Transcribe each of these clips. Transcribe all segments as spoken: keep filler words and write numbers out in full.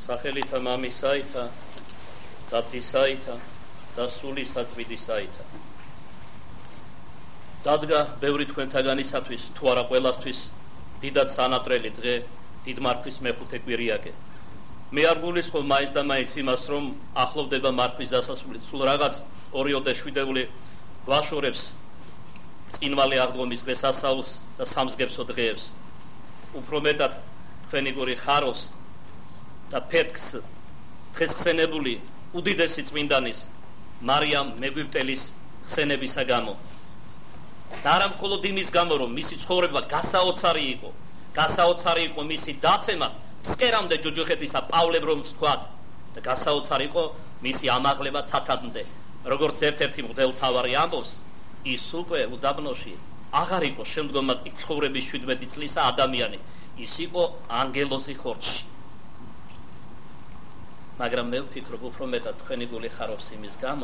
სახელითა მამისაითა და ძისაითა და სულისა წმინდისაითა. დადგა ბევრი თქვენთაგანისათვის, თუ არა ყველასთვის, დიდად სანატრელი დღე, დიდმარხვის მეხუთე კვირიაკე. მე არ გულისხმობ მაინც და მაინც იმას, რომ ახლოვდება მარხვის დასასრული, სულ რაღაც ორიოდე შვიდეული გვაშორებს წინვალი აღდგომის დღესასწაულს და სამსგებსო დღეებს. უფრო მეტად თქვენი გული ხარობს და ფეთქს დღესხსენებული უდიდესი წმინდანის მარიამ მეგვიპტელის ხსენებისა გამო. და არა მხოლოდ იმის გამო, რომ მისი ცხოვრება გასაოცარი იყო, გასაოცარი იყო მისი დაცემა ფსკერამდე ჯოჯოხეთისა პავლემ რომ ვთქვათ, და გასაოცარი იყო მისი ამაღლება ცათამდე. როგორც ერთ-ერთი მღვდელმთავარი ამბობს, ის უკვე უდაბნოში აღარ იყო შემდგომად ცხოვრების შვიდმეტი წლისა ადამიანი, ის იყო ანგელოზი ხორცში. მაგრამ მე ვფიქრობ, უფრო მეტად თქვენი გული ხარობს იმის გამო,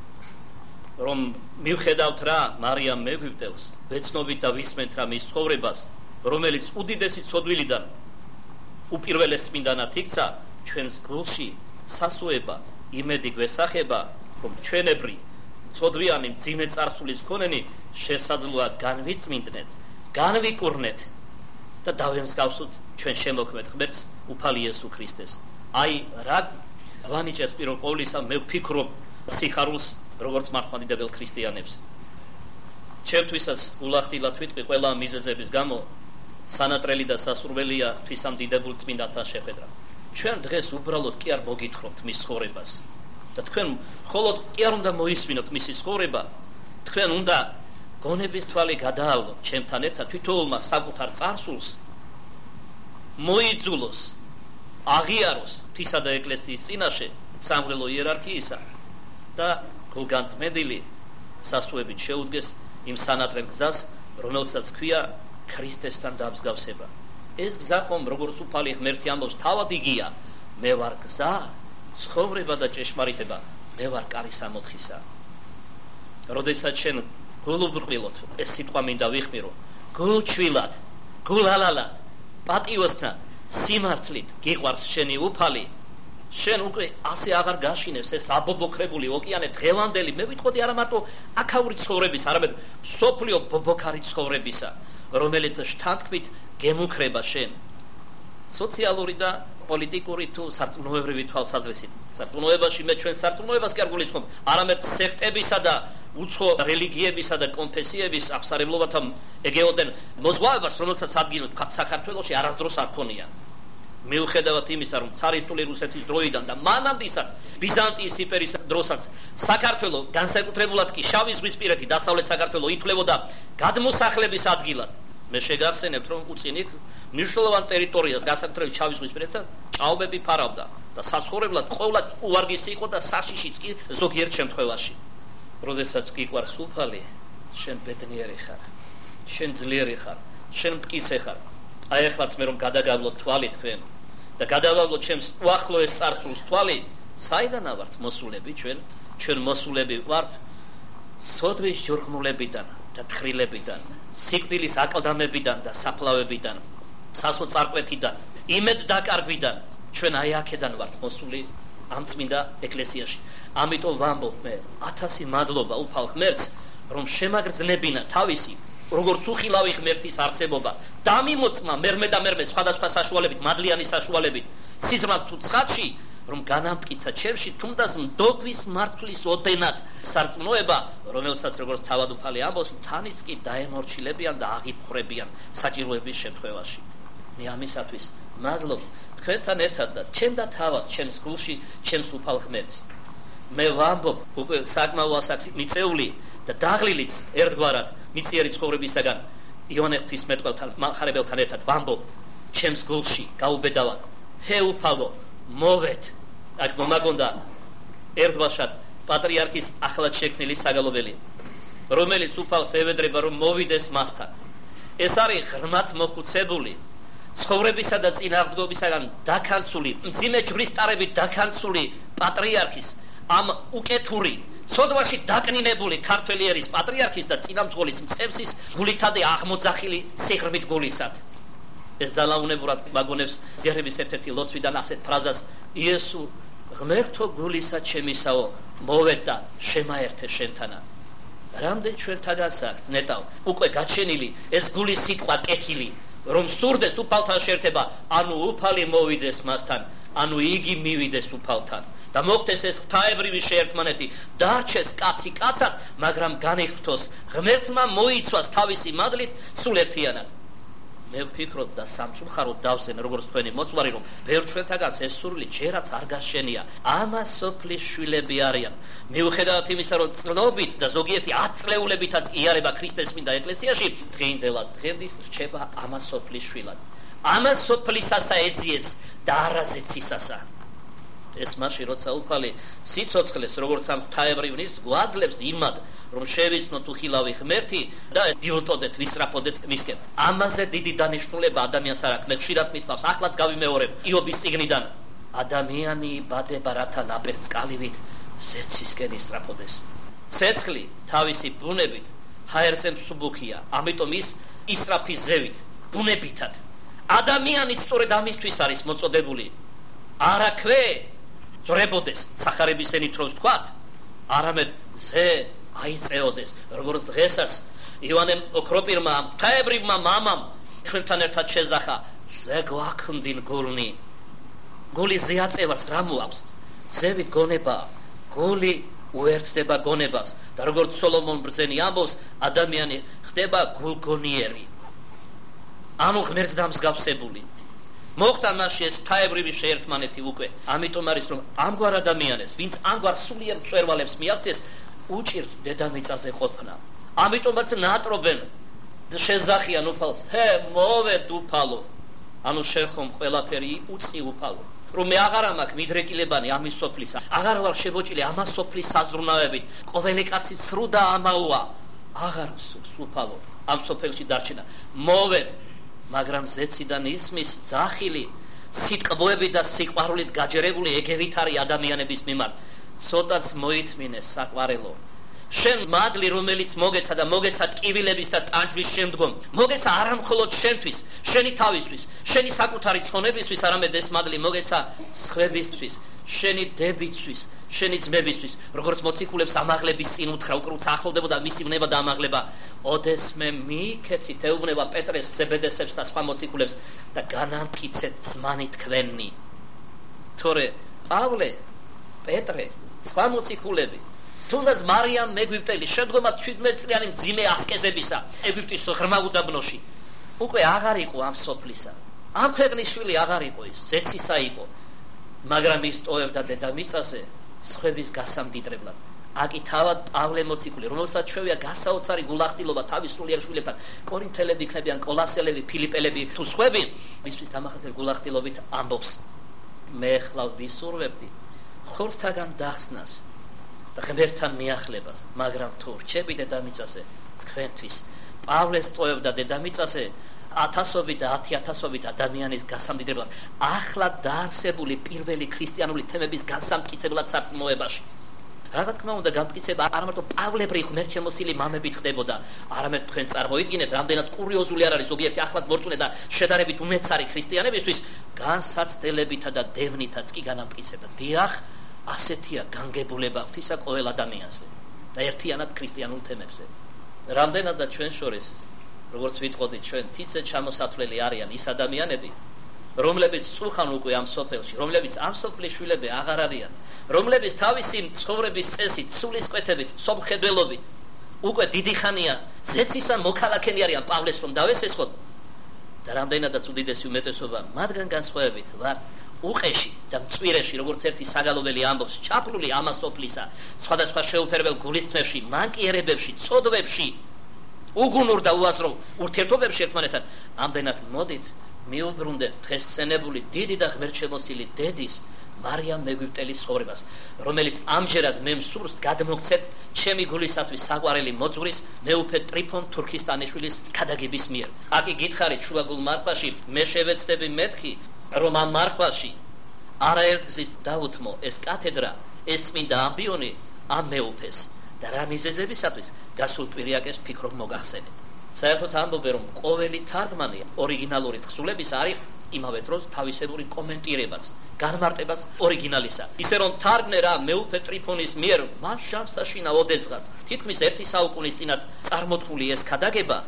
რომ მივხედავთ რა მარიამ მეგვიპტელს, ვეცნობით და ვისმენთ რა მის ცხოვრებას, რომელიც უდიდესი ცოდვილიდან უპირველეს წმინდანად იქცა, ჩვენს გულში სასუება, იმედი გვესახება, რომ ჩვენებრი ცოდვიანი მძიმე წარსულის მქონენი შესაძლოა განვიწმინდნეთ, განვიკურნეთ და დავემსგავსოთ ჩვენ შემოქმედ ღმერთს, უფალი იესო ქრისტეს. აი რა ვანიჭეს პირველ ყოვლისა, მე ვფიქრობ სიხარულს, როგორც მართლმადიდებელ ქრისტიანებს. ჩემთვისაც ულახდილად ვიტყვი ყველა მიზეზების გამო, სანატრელი და სასურველია ღვთისამდიდებულ წმინდანთან შეხვედრა. ჩვენ დღეს უბრალოდ კი არ მოგითხრობთ მის ცხოვრებას და თქვენ მხოლოდ კი არ უნდა მოისმინოთ მისი ცხოვრება, თქვენ უნდა გონების თვალი გადაავლოთ ჩემთან ერთად თვითოულმა საკუთარ წარსულს, მოიძულოს, აღიაროს ღვთისა და ეკლესიის წინაშე სამღვდელო იერარქიისა და გულგანწმენდილი სასუებით შეუდგეს იმ სანატრელ გზას, რომელსაც ქვია ქრისტესთან დამსგავსება. ეს გზა ხომ, როგორც უფალი ღმერთი ამბობს, თავად იგია, მე ვარ გზა, ცხოვრება და ჭეშმარიტება, მე ვარ კარი სამოთხისა. როდესაც შენ გულუბრყვილოთ, ეს სიტყვა მინდა ვიხმირო, გულჩვილად, გულალალად, პატიოსნად, სიმართლით გიყვარს შენი უფალი, შენ უკვე ასე აღარ გაშინებს ეს აბობოქრებული ოკეანე დღევანდელი, მე ვიტყოდი არა მარტო აქაური ცხოვრების, არამედ მსოფლიო ბობოქარი ცხოვრებისა, რომელიც შთანთქმით გემუქრება შენ სოციალური და პოლიტიკური თუ სარწმუნოებრივი თვალსაზრისით. სარწმუნოებაში მე ჩვენ სარწმუნოებას კი არ გულისხმობ, არამედ სექტებისა და უცხო რელიგიებისა და კონფესიების აღსარებლობათა ეგეოდენ მოზღვავებას, რომელსაც ადგილი თქვა საქართველოში არასდროს არ ქონია. მიუხედავად იმისა, რომ ცარისტული რუსეთის დროიდან და მანამდესაც ბიზანტიის იმპერიის დროსაც საქართველო განსაკუთრებულად კი შავი ზღვისპირეთი დასავლეთ საქართველო ითვლებოდა გადმოსახლების ადგილად. მე შეგახსენებთ, რომ უწინიკ მნიშვნელოვან ტერიტორიას განსაკუთრებით შავი ზღვისპირეთსა ჭაობები ფარავდა და საცხოვრებლად ყოვლად უვარგისი იყო და საშიშიც კი ზოგიერთ შემთხვევაში. როდესაც გიყვარს უფალი, შენ ბედნიერი ხარ, შენ ძლიერი ხარ, შენ მტკიცე ხარ. აი ახლაც მე რომ გადაგავლოთ თვალი თქვენ და გადავავლოთ ჩემს უახლოეს წარსულს თვალი, საიდანა ვართ მოსულები ჩვენ? ჩვენ მოსულები ვართ სოდვის ჯურხმულებიდან და თხრილებიდან, სიკვდილის აკლდამებიდან და საფლავებიდან, სასოწარკვეთიდან, იმედ დაკარგვიდან. ჩვენ აი აქედან ვართ მოსული ამ წმინდა ეკლესიაში. ამიტომ ვამბობ მე, ათასი მადლობა უფალ ღმერთს, რომ შემაგრძნებინა თავისი როგორც უხილავი ღმერთის არსებობა, დამიმოწმა მერმე და მერმე სხვადასხვა საშუალებით, მადლიანი საშუალებით, სიზმრად თუ ცხადში, რომ განამტკიცა ჩემში თუნდაც მდოგვის მართლის ოდენად სარწმუნოება, რომელსაც როგორც თავად უფალი ამბობს, თანიც კი დაემორჩილებიან და აღიფხრებიან საჭიროების შემთხვევაში. მე ამისათვის მადლობ თქვენთან ერთად და ჩემ და თავად ჩემს გულში ჩემს უფალ ღმერთს. მე ვამბობ უკვე საკმაო ასაკში მიწეული და დაღლილიც ერთგვარად მიწიერი ცხოვრებისაგან იონე ღვთისმეტყველთან მხარებელთან ერთად ვამბობ ჩემს გულში გაუბედავად, ჰე უფალო, მოვეთ. აქ მომაგონდა ერთბაშად პატრიარქის ახლად შექმნილი საგალობელი, რომელიც უფალს ევედრება, რომ მოვიდეს მასთან. ეს არის ღრმად მოხუცებული, ცხოვრებისა და წინააღმდეგობისაგან დაქანცული, მძიმე ჯვრისტარებით დაქანცული პატრიარქის, ამ უკეთური ცოდვაში დაკნინებული ქართველი ერის პატრიარქის და წინამძღოლის მწევსის გულითადე აღმოძახილი სიღრმით გულისად. ეს ძალაუნებურად მაგონებს ზიარების ერთ-ერთი ლოცვიდან ასეთ ფრაზას იესო ღმერთო გულისა ჩემისაო მოვედ და შემაერთე შენთანა. რამდენ ჩვენთაგან საქმს ნეტავ უკვე გაჩენილი ეს გულის სიტყვა კეთილი რომ სურდეს უფალთან შეერთება, ანუ უფალი მოვიდეს მასთან, ანუ იგი მივიდეს უფალთან და მოხდეს ეს ღვთაებრივი შეერთმანეთი, დარჩეს კაცი კაცად, მაგრამ განიხთოს ღმერთმა მოიცვას თავისი მადლით სულ ერთიანად. მე ვფიქრობ და სამწუხაროდ დავზენ როგორც თქვენი მოწვარი, რომ ბევრ ჩვენთაგანს ეს სურვილი ჯერაც არ გაშენია. ამას სოფლის შვილები არიან. მიუხედავად იმისა, რომ წლობით და ზოგიერთი ათწლეულებითაც იარება ქრისტეს წმინდა ეკლესიაში, დღეინდელად დღემდე რჩება ამას სოფლის შვილად. ამას სოფლისასა ეძიებს და არაზეცისასა. ეს მაშინ როცა უფალი სიცოცხლეს როგორც ამ ღვთაებრივ ნის გვაძლევს იმად, რომ შევიცნოთ უხილავი ღმერთი და დილტოდეთ ვისწრაფოდეთ მისკენ. ამაზე დიდი დანიშნულება ადამიანს არ აქვს. მე ხშირად მithავს, ახლაც გავიმეორებ იობის წიგნიდან. ადამიანი იბადება რათა ნაპერწკალივით ზეცისკენ ისწრაფოდეს. ცეცხლი თავისი ბუნებით ჰაერზე მსუბუქია, ამიტომ ის ისწრაფის ზევით, ბუნებითად. ადამიანიც სწორედ ამისთვის არის მოწოდებული. არაქვე ძრებოდეს სახარების ენით რომ ვთქვათ, არამედ ზე აიწეოდეს, როგორც დღესაც ივანე ოქროპირმა ღვთაებრივმა მამამ ჩვენთან ერთად შეზახა, ზე გვაქმდინ გულნი. გული ზე აწევას რა მოაქვს? ზევი გონება, გული უერთდება გონებას და როგორც სოლომონ ბრძენი ამბობს, ადამიანი ხდება გულგონიერი. ანუ ღმერთს დამსგავსებული. მოხდა მასში ეს ღვთაებრივი შეერთმანეთი უკვე. ამიტომ არის რომ ამგვარ ადამიანებს, ვინც ამგვარ სულიერ მწვერვალებს მიაღწიეს, უჭირთ დედამიწაზე ყოფნა. ამიტომაც ნატრობენ და შეზახიან უფალს, ჰე მოვედ უფალო. ანუ შენ ხომ ყველაფერი უწი უფალო. რომ მე აღარ მაქვს მიდრეკილებანი ამის სოფლისა, აღარ ვარ შებოჭილი ამას სოფლის საზრუნავებით, ყოველი კაცი სრუ და ამაოა. აღარ სურს უფალო ამ სოფელში დარჩენა. მოვედ, მაგრამ ზეციდან ისმის ძახილი, სიტყვები და სიყვარულით გაჯერებული ეგევით არის ადამიანების მიმართ. ცოტაც მოითმინე საყვარელო. შენ მადლი რომელიც მოგეცა და მოგეცა ტკივილების და ტანჯვის შემდგომ, მოგეცა არა მხოლოდ შენთვის, შენი თავისთვის, შენი საკუთარი ცხონებისთვის, არამედ ეს მადლი მოგეცა სხვებისთვის, შენი დებისთვის, შენი ძმებისთვის, როგორც მოციქულებს ამაღლების წინ უთხრა, უკრუც ახლოვდებოდა მისი ვნება და ამაღლება. ოდესმე მიიქეცით ეუბნება პეტრეს, ზებედესებს და სხვა მოციქულებს და განამტკიცეთ ზმანი თქვენი. თორე პავლე, პეტრე, სხვა მოციქულები, თუნდაც მარიამ მეგვიპტელი, შემდგომად შვიდმეტ წლიანი მძიმე ასკეზებისა ეგვიპტის ღრმა უდაბნოში, უკვე აღარ იყო ამ სოფლისა. ამ ქვეყნის შვილი აღარ იყო ის, ზეცისა იყო, მაგრამ ის ტოვებდა დედამიწაზე სხვების გასამდიდრებლად. აკი თავად პავლე მოციქული, რომელსაც ჩვევია გასაოცარი გულახდილობა თავის სულიერ შვილებთან, კორინთელები იქნებიან, კოლასელები, ფილიპელები თუ სხვები, მისთვის დამახასიათებელი გულახდილობით ამბობს, მე ხლა ვისურვებდი ხორცთაგან დახსნას და ღმერთთან მიახლებას, მაგრამ თუ რჩები დედამიწაზე თქვენთვის, პავლეს ტოვებდა დედამიწაზე ათასობით და ათი ათასობით ადამიანის გასამდიდრებლად, ახლა დაარსებული პირველი ქრისტიანული თემების განსამტკიცებლად სარწმუნოებაში. რა თქმა უნდა, განმტკიცება არა მარტო პავლებრ ღმერთშემოსილი მამებით ხდებოდა, არამედ თქვენ წარმოიდგინეთ, რამდენად კურიოზული არ არის ზოგიერთი ახლად მორწმუნე და შედარებით უმეცარი ქრისტიანებისთვის, განსაცდელებითა და დევნითაც კი განამტკიცება. დიახ, ასეთია განგებულება ღვთისა ყოველ ადამიანზე და ერთიანად ქრისტიანულ თემებზე. რამდენადაც ჩვენ შორის, როგორც ვიტყოდით, ჩვენ თითზე ჩამოსათვლელი არიან ის ადამიანები, რომლებიც წუხან უკვე ამ სოფელში, რომლებიც ამ სოფლის შვილები აღარ არიან, რომლებიც თავისი ცხოვრების წესით, სულისკვეთებით, სომხედველობით უკვე დიდი ხანია ზეცისა მოქალაქენი არიან პავლეს რომ დავესესხოთ და რამდენადაც უდიდესი უმეტესობა მათგან განსხვავებით ვართ უყეში და მწვირეში, როგორც ერთი საგალობელი ამბობს, ჩაფლული ამას სოფლისა, სხვადასხვა შეუფერებელ გულისხმებში, მანკიერებებში, ცოდვებში, უგუნურ და უაზრო ურთიერთობებში ერთმანეთთან. ამდენად მოდით მიუბრუნდეთ დღეს ხსენებული დიდი და ღმერთშემოსილი დედის მარიამ მეგვიპტელის ცხოვრებას, რომელიც ამჯერად მე მსურს გადმოგცეთ ჩემი გულისათვის საყვარელი მოძღვრის მეუფე ტრიფონ თურქისტანიშვილის ქადაგების მიერ. აკი გითხარით შუაგულ მარხვაში, მე შევეცდები მეთქი, რომ ამ მარხვაში არაერთგზის დაუთმო ეს კათედრა, ეს წმინდა ამბიონი ამ მეუფეს და რა მიზეზებისათვის გასულ კვირიაკეს ფიქრობ მოგახსენეთ. საერთოდ ამბობენ რომ ყოველი თარგმანი ორიგინალური თხზულების არის იმავე დროს თავისებური კომენტირებას, განმარტებას ორიგინალისა. ისე რომ თარგმნე რა მეუფე ტრიფონის მიერ მას შავსაშინა ოდესღაც თითქმის ერთი საუკუნის წინათ წარმოთქმული ეს ქადაგება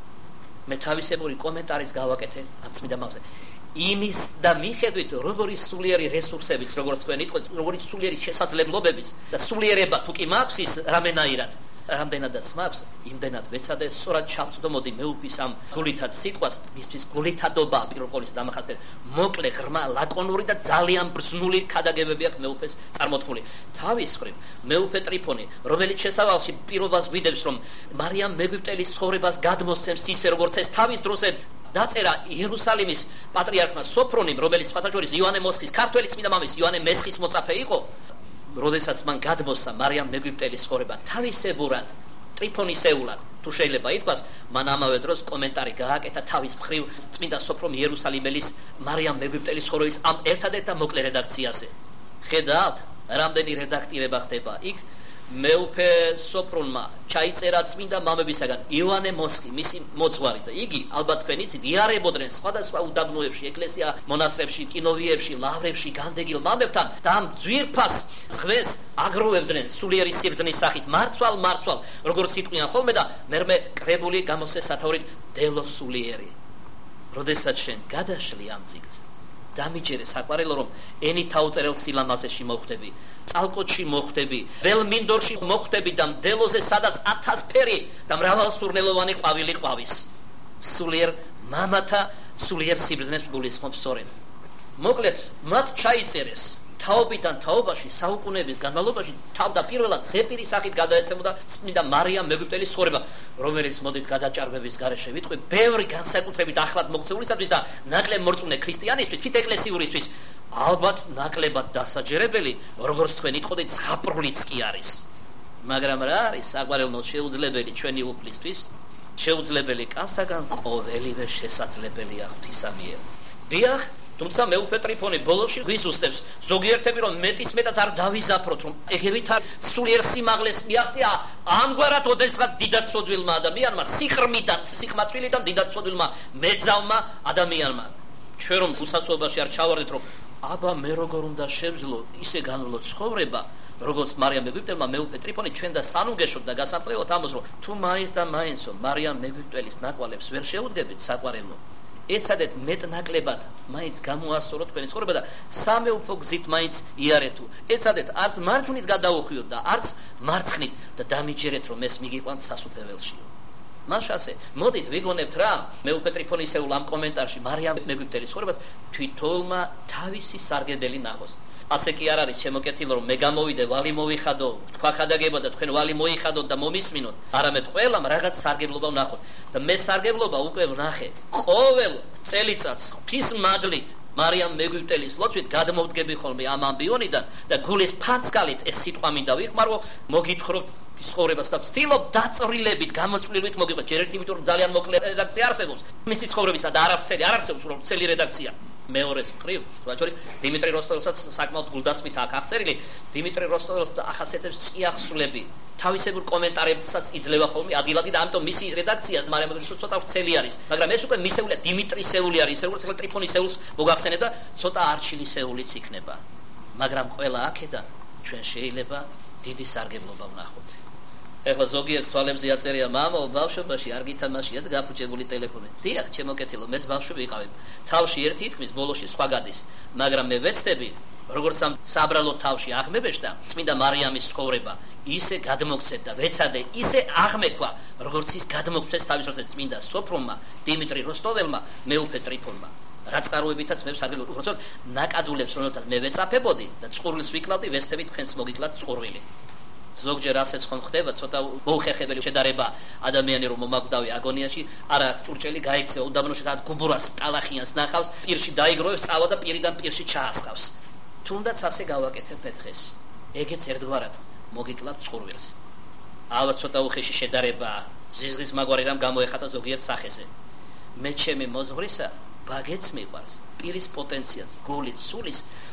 მე თავისებური კომენტარის გავაკეთე აწმიდა მამზე. იმის და მიხედვით როგორი სულიერი რესურსებით, როგორც თქვენ იტყვით, როგორი სულიერი შესაძლებლობების და სულიერება თუ კი მაქვს ის რამენაირად რამდენადაც მაქვს, იმდენად ვეცადე სწორად ჩავწვდომოდი მეუფის ამ გულითად სიტყვას, მისთვის გულითადობა პირველ ყოვლისა დამახასიათებელი, მოკლე, ღრმა, ლაკონური და ძალიან ბრძნული ქადაგებები აქვს მეუფეს წარმოთქმული. თავის მხრივ, მეუფე ტრიფონი, რომელიც შესავალში პირობას გვიდებს, რომ მარიამ მეგვიპტელის ცხოვრებას გადმოსცემს ისე, როგორც ეს თავის დროზე დაწერა იერუსალიმის პატრიარქმა სოფრონიმ, რომელიც სხვათა შორის იოანე მოსხის, ქართველი წმინდა მამის იოანე მესხის მოწაფე იყო. როდესაც მან გადმოსცა მარიამ მეგვიპტელის ცხოვრება თავისებურად ტრიფონისეულად თუ შეიძლება ითქვას, მან ამავე დროს კომენტარი გააკეთა თავის მხრივ წმინდა სოფრონ იერუსალიმელის მარიამ მეგვიპტელის ცხოვრების ამ ერთადერთ და მოკლე რედაქციაზე. ხედავთ, რამდენი რედაქტირება ხდება იქ. მეუფე სოფრონმა ჩაიწერა წმინდა მამებისაგან იოანე მოსხი, მისი მოძღვარი და იგი ალბათ თქვენ იცით, იარებოდნენ სხვადასხვა უდაბნოებში, ეკლესია მონასტრებში, კინოვიებში, ლავრებში განდეგილ მამებთან და ამ ძვირფას ზღვეს აგროვებდნენ სულიერი სიბრძნის სახით, მარცვალ მარცვალ, როგორც იტყვიან ხოლმე და მერმე კრებული გამოსე სათაურით დელო სულიერი. როდესაც შენ გადაშლი ამ წიგნს დამიჯერე საყვარელო რომ ენი თაუწერელ სილამაზეში მოხვდები, წალკოტში მოხვდები, ველმინდორში მოხვდები და მდელოზე სადაც ათასფერი და მრავალსურნელოვანი ყვავილი ყვავის. სულიერ მამათა სულიერ სიბრძნეს გულისხმობს სწორედ. მოკლედ, მათ ჩაიწერეს თაობიდან თაობაში საუკუნეების განმავლობაში თავდაპირველად ზეპირის სახით გადაეცემოდა წმინდა მარიამ მეგვიპტელის ცხოვრება, რომელიც მოდით გადაჭარბების გარეშე ვიტყვი, ბევრი განსაკუთრებით ახლად მოქცეულისათვის და ნაკლებ მორწმუნე ქრისტიანისთვის, თვით ეკლესიურისთვის, ალბათ ნაკლებად დასაჯერებელი, როგორც თქვენ იტყოდით, ზღაპრულიც კი არის. მაგრამ რა არის საყვარელო შეუძლებელი ჩვენი უფლისთვის, შეუძლებელი კაცთაგან ყოველივე შესაძლებელია ღვთისამიერ. დიახ, თუმცა მეუფე ტრიფონი ბოლოში გვიზუსტებს ზოგიერთები რომ მეტის მეტად არ დავიზაფროთ რომ ეგევით არ სულიერ სიმაღლეს მიაღწია ამგვარად ოდესღაც დიდაცოდვილმა ადამიანმა სიხრმიდან სიხმაწვილიდან დიდაცოდვილმა მეძავმა ადამიანმა ჩვენ რომ უსასუებაში არ ჩავარდეთ რომ აბა მე როგორ უნდა შევძლო ისე განვლო ცხოვრება როგორც მარიამ მეგვიპტელმა მეუფე ტრიფონი ჩვენ და სანუგეშოთ და გასამწრებლოთ ამას რომ თუ მაინც და მაინცო მარიამ მეგვიპტელის ნაკვალებს ვერ შეუდგებით საყვარელო ეცადეთ მეტნაკლებად მაინც გამოასწოროთ თქვენი ცხოვრება და სამეუფო გზით მაინც იარეთო. ეცადეთ არც მარჯვნით გადაუხვიოთ და არც მარცხნით და დამიჯერეთ რომ ეს მიგიყვანთ სასუფეველშიო. მაშასე, მოდით ვიგონებთ რა, მეუფე ტრიფონისეულ ამ კომენტარში მარიამ მეგვიპტელის ცხოვრებას თვითონმა თავისი სარგებელი ნახოს. ასე კი არ არის შემოკეთილი რომ მე გამოვიდე ვალი მოვიხადო, თქვა ქადაგება და თქვენ ვალი მოიხადოთ და მომისმინოთ, არამედ ყველამ რაღაც სარგებლობა ვნახოთ. და მე სარგებლობა უკვე ვნახე. ყოველ წელიწადს ღვთის მადლით მარიამ მეგვიპტელის ლოცვით გადმოვდგები ხოლმე ამ ამბიონიდან და გულის ფანსკალით ეს სიტყვა მინდა ვიხმარო, მოგითხრობ ცხოვრებას და ვცდილობ დაწვრილებით, გამოწვლილებით მოგიყვეთ. ჯერ ერთი იმიტომ რომ ძალიან მოკლე რედაქცია არსებობს. მისი ცხოვრებისა და არაფერი არ არსებობს რომ წელი რედაქცია. მეორის მხრივ, თუმცა დიმიტრი როსტოველსაც საკმაოდ გულდასმით აქვს აღწერილი. დიმიტრი როსტოველს ახასიათებს წიაღსვლები. თავისებურ კომენტარებსაც იძლევა ხოლმე ადგილადი და ამიტომ მისი რედაქცია მარიამ მეგვიპტელის ცოტა ვრცელი არის. მაგრამ ეს უკვე მისეულია დიმიტრისეული არის, როგორც ტრიფონისეულს მოგახსენებ და ცოტა არჩილისეულიც იქნება. მაგრამ ყველა აქედან ჩვენ შეიძლება დიდი სარგებლობა ვნახოთ. ეხლა ზოგიერთ თვალებზე აწერია მამო ბავშვობაში არ გითამაშიათ გაფუჭებული ტელეფონი. დიახ, ჩემოკეთილო, მეც ბავშვი ვიყავი. თავში ერთი ითქმის, ბოლოში სხვა გადის. მაგრამ მე ვეცდები, როგორც ამ საბრალო თავში აღმებეშდა წმინდა მარიამის ცხოვრება, ისე გადმოგცეთ და ვეცადე ისე აღმექვა, როგორც ის გადმოგცეს თავის როცა წმინდა სოფრონმა, დიმიტრი როსტოველმა, მეუფე ტრიფონმა. რაც წყაროებითაც მე სარგებლობ, უბრალოდ ნაკადულებს რომელთაც მე ვეწაფებოდი და წყურვილს ვიკლავდი, ვესწრებით თქვენს მოგიკლათ წყურვილი. ზოგჯერ ასეც ხომ ხდება ცოტა მოუხერხებელი შედარება ადამიანი რომ მომაკვდავი აგონიაში არა ჭურჭელი გაიქცევა უდაბნოში და გუბურას ტალახიანს ნახავს პირში დაიგროვებს წავა და პირიდან პირში ჩაასხავს თუნდაც ასე გავაკეთებ დღეს ეგეც ერთგვარად მოგიკლავ წყურვილს ალბათ ცოტა უხეში შედარება ზიზღის მაგვარი რამ გამოეხატა ზოგიერთ სახეზე მე ჩემი მოძღვრისა ბაგეც მიყვარს პირის პოტენციალს გულის სულის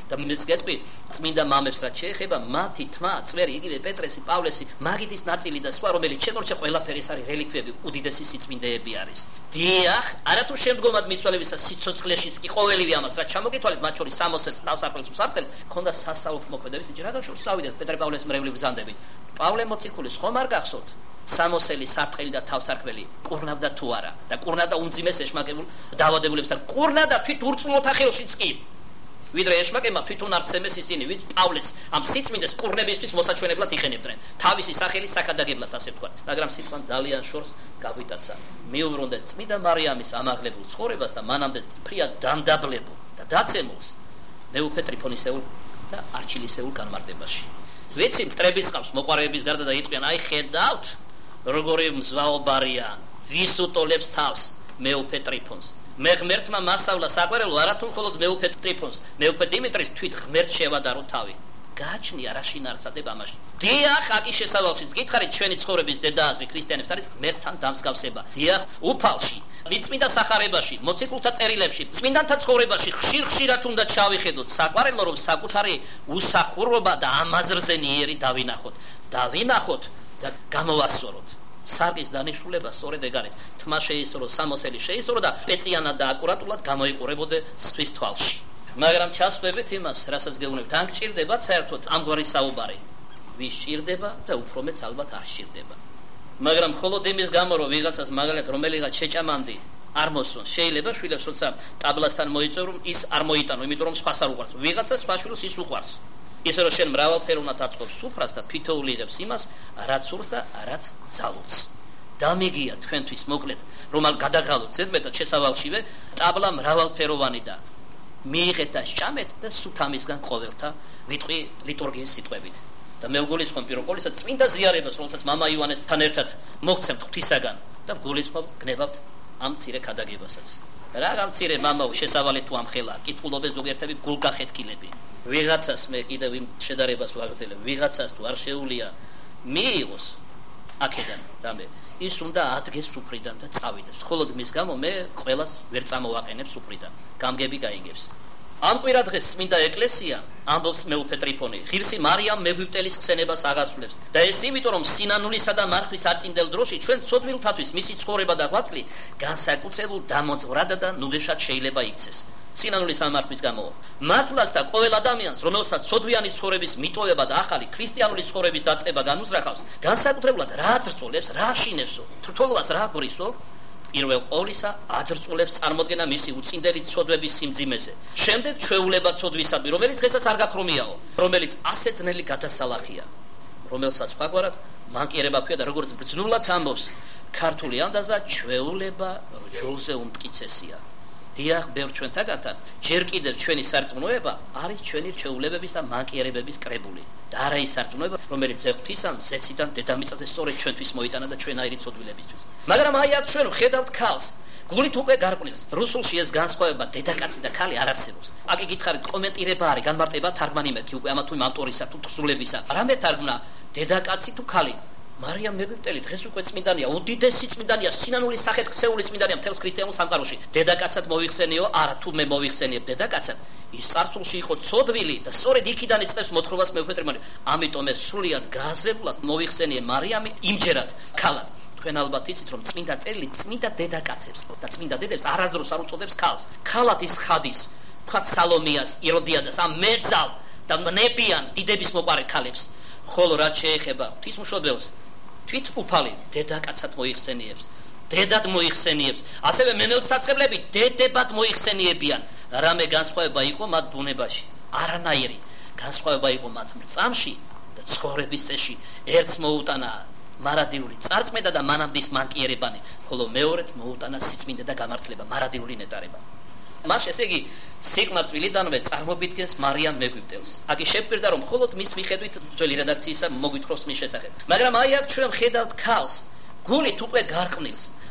და მის გეტყვი წმინდა მამებს რაც შეეხება მათი თმა წვერი იგივე პეტრესი პავლესი მაგიდის ნაწილი და სხვა რომელიც შემორჩა ყველაფერი ეს არის რელიკვიები უდიდესი სიწმინდეები არის დიახ არათუ შემდგომად მისვალებისა სიცოცხლეშიც კი ყოველივე ამას რაც ჩამოგითვალეთ მათ შორის სამოსელს თავსარყელს უსარყელს ქონდა სასწაულო მოქმედების იჯი რადგან შორს წავიდეთ პეტრე პავლეს მრევლი ბრძანდებით პავლე მოციქულის ხომ არ გახსოვთ სამოსელი სარტყელი და თავსარქველი კურნავდა თუ არა და კურნავდა უმძიმეს ეშმაკებულ დაავადებულებს და კურნავდა თვით ურწმუნოთა ხელშიც კი ვიდრე ეშმაკებმა თვითონ არსემეს ისინი ვით პავლეს ამ სიწმინდეს კურნებისთვის მოსაჩვენებლად იხენებდნენ თავისი სახელი საქადაგებლად ასე ვთქვათ მაგრამ სიტყვამ ძალიან შორს გაგვიტაცა მიუბრუნდეთ წმინდა მარიამის ამაღლებულ ცხოვრებას და მანამდე ფრიად დამდაბლებულ და დაცემულს მეუფე ტრიფონისეულ და არჩილისეულ განმარტებაში ვიცი მტრების ყავს მოყარეების გარდა და იტყვიან აი ხედავთ როგორი მზვაობარია ვის უტოლებს თავს მეუფე ტრიფონს მე ღმერთმა მასავლა საყვარელო არათუ მხოლოდ მეუფე ტრიფონს მეუფე დიმიტრის თვით ღმერთ შევადარო თავი გააჩნია რა შინაარსადებ ამაში დიახ აკი შესავალშიც გითხარით ჩვენი ცხოვრების დედააზრი ქრისტიანებს არის ღმერთთან დამსგავსება დიახ უფალში მიწმინდა სახარებაში მოციქულთა წერილებში წმინდანთა ცხოვრებაში ხშირ-ხშირად უნდა ჩავიხედოთ საყვარელო რომ საკუთარი უსახურობა და ამაზრზე ნიერი დავინახოთ დავინახოთ და გამოვასწოროთ სარკის დანიშნულება სწორედ ეგ არის თმა შეისწრო სამოსელი შეისწრო და სპეციანად და აკურატულად გამოიყურებოდე სვის თვალში მაგრამ ჩასვებით იმას რასაც გეუბნებით ან გჭირდებათ საერთოდ ამგვარი საუბარი ვის ჭირდება და უფრო მეც ალბათ არ ჭირდება მაგრამ მხოლოდ იმის გამო რომ ვიღაცას მაგალითად რომელიღაც შეჭამანდი არ მოსვონს შეიძლება შვილებს როცა ტაბლასთან მოიწევრო ის არ მოიტანო იმიტომ რომ სხვას არ უყვარს ვიღაცას საშვილოს ის უყვარს ისე რომ შენ მრავალფეროვნად აწყობს სუფრას და თითოეული იღებს იმას რაც სურს და რაც ძალუց დამიგია თქვენთვის მოკლედ რომ არ გადაღალოთ ზედმეტად შესავალშივე ტაბლა მრავალფეროვანი და მიიღეთ და სჭამეთ და სულ ამისგან ყოველთა ვიტყვი ლიტურგიის სიტყვებით და მე ვგულისხმობ პირველ ყოვლისა წმინდა ზიარებას რომელსაც მამა ივანესთან ერთად მოგცემთ ღვთისაგან და ვგულისხმობ გნებავთ ამ მცირე ქადაგებასაც რა ამ მცირე მამაო შესავალი თუ ამხელა კითხულობენ ზოგიერთები გულგახეთქილები ვიღაცას მე კიდევ იმ შედარებას ვაგრძელებ ვიღაცას თუ არ შეუულია მიიღოს აქედან და მე ის უნდა ადგეს სუფრიდან და წავიდეს ხოლოდ მის გამო მე ყველას ვერ წამოვაყენებ სუფრიდან გამგები გაიგებს ამ კვირა დღეს წმინდა ეკლესია ამბობს მეუფე ტრიფონი ღირსი მარიამ მეგვიპტელის ხსენებას აღასრულებს და ეს იმიტომ რომ სინანულისა და მარხვის აწინდელ დროში ჩვენ ცოდვილთათვის მისი ცხოვრება და ღვაწლი განსაკუთრებულ დამოწვრად და ნუგეშად შეიძლება იქცეს სინანულის ამარხვის გამო მართლაც და ყოველ ადამიანს რომელსაც ცოდვიანი ცხოვრების მიტოვება და ახალი ქრისტიანული ცხოვრების დაწყება განუზრახავს განსაკუთრებულად რა აწრწოლებს რა შინესო თრთოლას რა გვრისო პირველ ყოვლისა აძრწულებს წარმოდგენა მისი უწინდელი ცოდვების სიმძიმეზე. შემდეგ ჩვეულება ცოდვისადმი, რომელიც დღესაც არ გაქრომიაო, რომელიც ასე ძნელი გადასალახია, რომელსაც ფაგვარად მანკიერება ქვია და როგორც ბრძნულად ამბობს ქართული ანდაზა ჩვეულება რჯულზე უმტკიცესია. დიახ, ბევრ ჩვენთაგანთან ჯერ კიდევ ჩვენი სარწმუნოება არის ჩვენი რჩეულებების და მანკიერებების კრებული. და არა ის სარწმუნოება, რომელიც ღვთისამ ზეციდან დედამიწაზე სწორედ ჩვენთვის მოიტანა და ჩვენაირი ცოდვილებისთვის. მაგრამ აი აქ ჩვენ ვხედავთ ქალს, გულით უკვე გარყვნილს. რუსულში ეს განსხვავება დედაკაცი და ქალი არ არსებობს. აქ გითხარით კომენტირება არის, განმარტება თარგმანი მეთქი უკვე ამა თუ იმ ავტორისა თუ თხზულებისა. რა მეთარგმნა დედაკაცი თუ ქალი? მარიამ მეგვიპტელი დღეს უკვე წმინდანია, უდიდესი წმინდანია, სინანულის სახეთ ქცეული წმინდანია მთელს ქრისტიანულ სამყაროში. დედაკაცად მოიხსენიო, არა თუ მე მოიხსენიებ დედაკაცად. ის წარსულში იყო ცოდვილი და სწორედ იქიდან იწყებს მოთხრობას მეუფე ტრიფონი. ამიტომ ეს სრულიად გააზრებულად მოიხსენიე მარიამი იმჯერად ქალად. თქვენ ალბათ იცით რომ წმინდა წერილი წმინდა დედაკაცებს და წმინდა დედებს არასდროს არ უწოდებს ქალს. ქალად ის ხადის, თქვათ სალომიას, იროდიადას, ამ მეძავ და მნებიან დიდების მოყარე ქალებს. ხოლო რაც შეეხება ღვთისმშობელს, თვით უფალი დედაკაცად მოიხსენიებს, დედად მოიხსენიებს, ასევე მენელსაცხებლები დედებად მოიხსენიებიან. რამე განსხვავება იყო მათ ბუნებაში, არანაირი განსხვავება იყო მათ მრწამში და ცხოვრების წესში. ერთს მოუტანა მარადიული წარწმედა და მანამდის მანკიერებანი, ხოლო მეორედ მოუტანა სიწმინდე და გამართლება, მარადიული ნეტარება. მას ესე იგი სიყმაწვილიდანვე წარმობიდგენს მარიამ მეგვიპტელს. აქ შეგვირდა რომ მხოლოდ მის მიხედვით ძველი რედაქციისა მოგვითხრობს მის შესახებ. მაგრამ აი აქ ჩვენ ხედავთ ქალს, გულით უკვე გარყვნილს,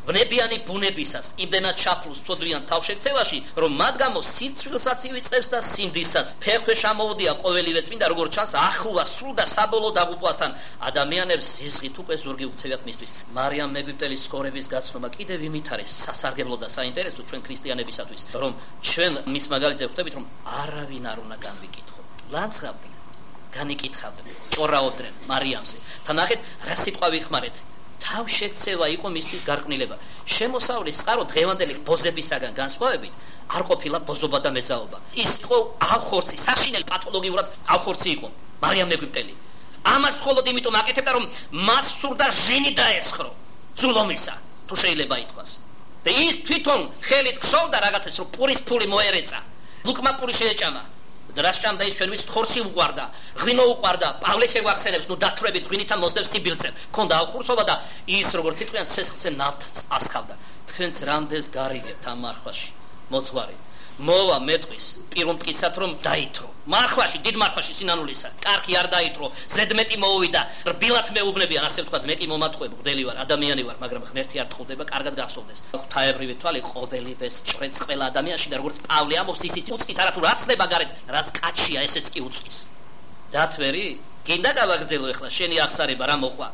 ვნებიანი ბუნებისას იმდენად ჩაფლუს ცოდვიან თავშექცევაში, რომ მათ გამო სიცრილსაც ივიწყებს და სინდისას. ფერქვეშ ამოვდია ყოველივე წმინდა, როგორც ჩანს, ახლოა სრულ და საბოლოო დაღუპვასთან. ადამიანებს ზიზღით უკვე ზურგი უქცევიათ მისთვის. მარიამ მეგვიპტელის ცხოვრების გაცნობა კიდევ იმით არის სასარგებლო და საინტერესო ჩვენ ქრისტიანებისათვის, რომ ჩვენ მის მაგალითზე ვხვდებით, რომ არავინ არ უნდა განვიკითხო. ლანძღავდნენ, განიკითხავდნენ, ჭორაობდნენ მარიამზე. თან ნახეთ, რა სიტყვა ვიხმარეთ. თავშექცევა იყო მისთვის გარყვნილება. შემოსავლის წყარო დღევანდელი ბოზებისაგან განსხვავებით არ ყოფილა ბოზობა და მეძაობა. ის იყო ავხორცი, საშინელი პათოლოგიურად ავხორცი იყო მარიამ მეგვიპტელი. ამას მხოლოდ იმიტომ აკეთებდა, რომ მას სურდა ჟინი დაესხრო ძულომისა, თუ შეიძლება ითქვას. და ის თვითონ ხელით ქსოვდა რაღაცებს, რომ პურის ფული მოერეცა. ლუკმა პური შეეჭამა. რას ჭამდა ის ჩვენთვის ხორცი უყვარდა, ღვინო უყვარდა, პავლე შეგვახსენებს, ნუ დათვრებით ღვინითა მოსდევს სიბილწებს, ქონდა ავხურცობა და ის როგორც იტყვიან ცეცხლზე ნავთს ასხავდა. თქვენც რამდენს გარიგებთ ამ მარხვაში, მოძღვარი. მოვა მეტყვის პირო მტკიცად რომ დაითრო. მარხვაში, დიდ მარხვაში სინანულისა, კარგი არ დაითრო, ზედმეტი მოუვიდა, რბილად მეუბნებიან, ასე ვთქვათ, მე კი მომატყუებ, მგდელი ვარ, ადამიანი ვარ, მაგრამ ღმერთი არ თხოვდება, კარგად გახსოვდეს. ღვთაებრივი თვალი ყოველივეს ჭრեց ყველა ადამიანში და როგორც პავლე ამბობს, ისიც უწყის არა თუ რა ცდება გარეთ, რაც კაცია, ესეც კი უწყის. დათვერი, გინდა გავაგრძელო ეხლა შენი აღსარება რა მოხვა?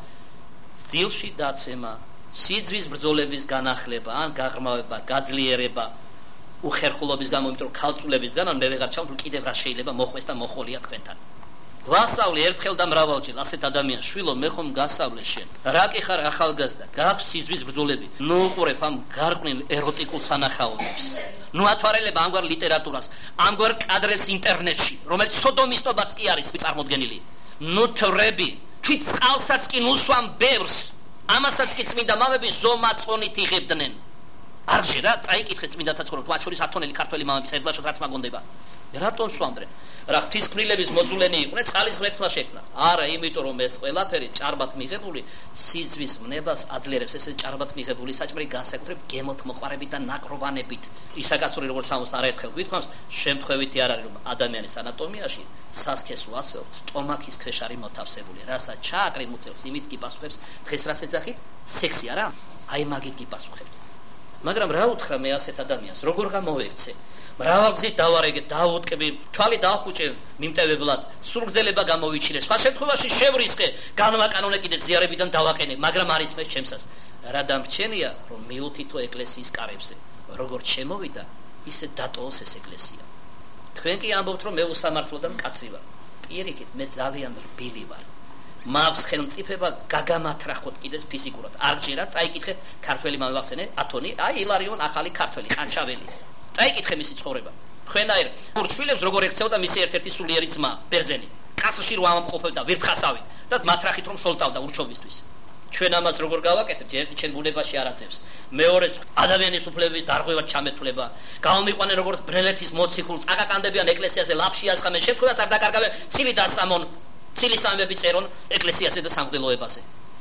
ძილში დაცემა, სიძვის ბრძოლების განახლება, ან გაღრმავება, გაძლიერება. უხერხულობის გამო, იმიტომ რომ ქალწულებისგან ან მე ვეღარ ჩავთ, რომ კიდევ რა შეიძლება მოხვეს და მოხოლია თქვენთან. ვასწავლე ერთხელ და მრავალჯერ ასეთ ადამიანს, შვილო, მე ხომ გასავლე შენ. რა კი ხარ ახალგაზრდა, გაქვს სიზვის ბრძოლები. ნუ უყურებ ამ გარყვნილ ეროტიკულ სანახაოდებს. ნუ ათვალელებ ამგვარ ლიტერატურას, ამგვარ კადრებს ინტერნეტში, რომელიც სოდომისტობაც კი არის წარმოდგენილი. ნუ თვრები, თვით წყალსაც კი ნუსვამ ბევრს. ამასაც კი წმინდა მამები ზომაწონით იღებდნენ. არ ჟერა, წაიკითხე წმინდათა ცხოვრება, მათ შორის ათონელი ქართველი მამების ერთბაშად რაც მაგონდება. რატომ სვამდნენ? რა ღვთისმფრინლების მოძულენი იყვნენ, წყალის ღმერთმა შექმნა. არა, იმიტომ რომ ეს ყველაფერი ჭარბად მიღებული სიძვის ვნებას აძლიერებს, ესე ჭარბად მიღებული საჭმელი განსაკუთრებით გემოთ მოყარებით და ნაკროვანებით. ისაკასური როგორც ამოს არაერთხელ გვითქვამს, შემთხვევითი არ არის რომ ადამიანის ანატომიაში სასქესო ასო სტომაქის ქვეშ არის მოთავსებული. რასაც ჩააკრე მუცელს, იმით კი პასუხებს, დღეს რაც ეძახით, სექსი არა? აი მაგით კი პასუხებთ. მაგრამ რა უთხრა მე ასეთ ადამიანს, როგორ გამოვექცე? მრავალგზით დავარეგე, დავუტკბი, თვალი დავხუჭე მიმტევებლად, სულგზელება გამოვიჩინე. სხვა შემთხვევაში შევრისყე, განვაკანონე კიდე ზიარებიდან დავაყენე, მაგრამ არის მე ჩემსას. რა დამრჩენია, რომ მიუთითო ეკლესიის კარებზე, როგორც შემოვიდა, ისე დატოოს ეს ეკლესია. თქვენ კი ამბობთ, რომ მე უსამართლო და მკაცრი ვარ. პირიქით, მე ძალიან რბილი ვარ. მაქვს ხელმწიფება გაგამათრახოთ კიდეც ფიზიკურად. არ გჯერა, წაიკითხე ქართველი მამევახსენე, ათონი, აი ილარიონ ახალი ქართველი, ყანჩაველი. წაიკითხე მისი ცხოვრება. თქვენაირ ურჩვილებს როგორ ექცეოდა მისი ერთ-ერთი სულიერი ძმა, ბერძენი. კასში რო ამყოფებდა ვირთხასავით და მათრახით რომ შოლტავდა ურჩობის. ჩვენ ამას როგორ გავაკეთებთ? ერთი ჩვენ ბუნებაში არაცებს. მეორე ადამიანის უფლებების დარღვევად ჩამეთვლება. გამომიყვანენ როგორც ბრელეთის მოციქულს, აკაკანდებიან ეკლესიაზე, ლაფში ასხამენ, შეთქვას არ დაკარგავენ, ცილი დასამონ, ცილი სამები წერონ ეკლესიაზე და სამღვდელოებაზე.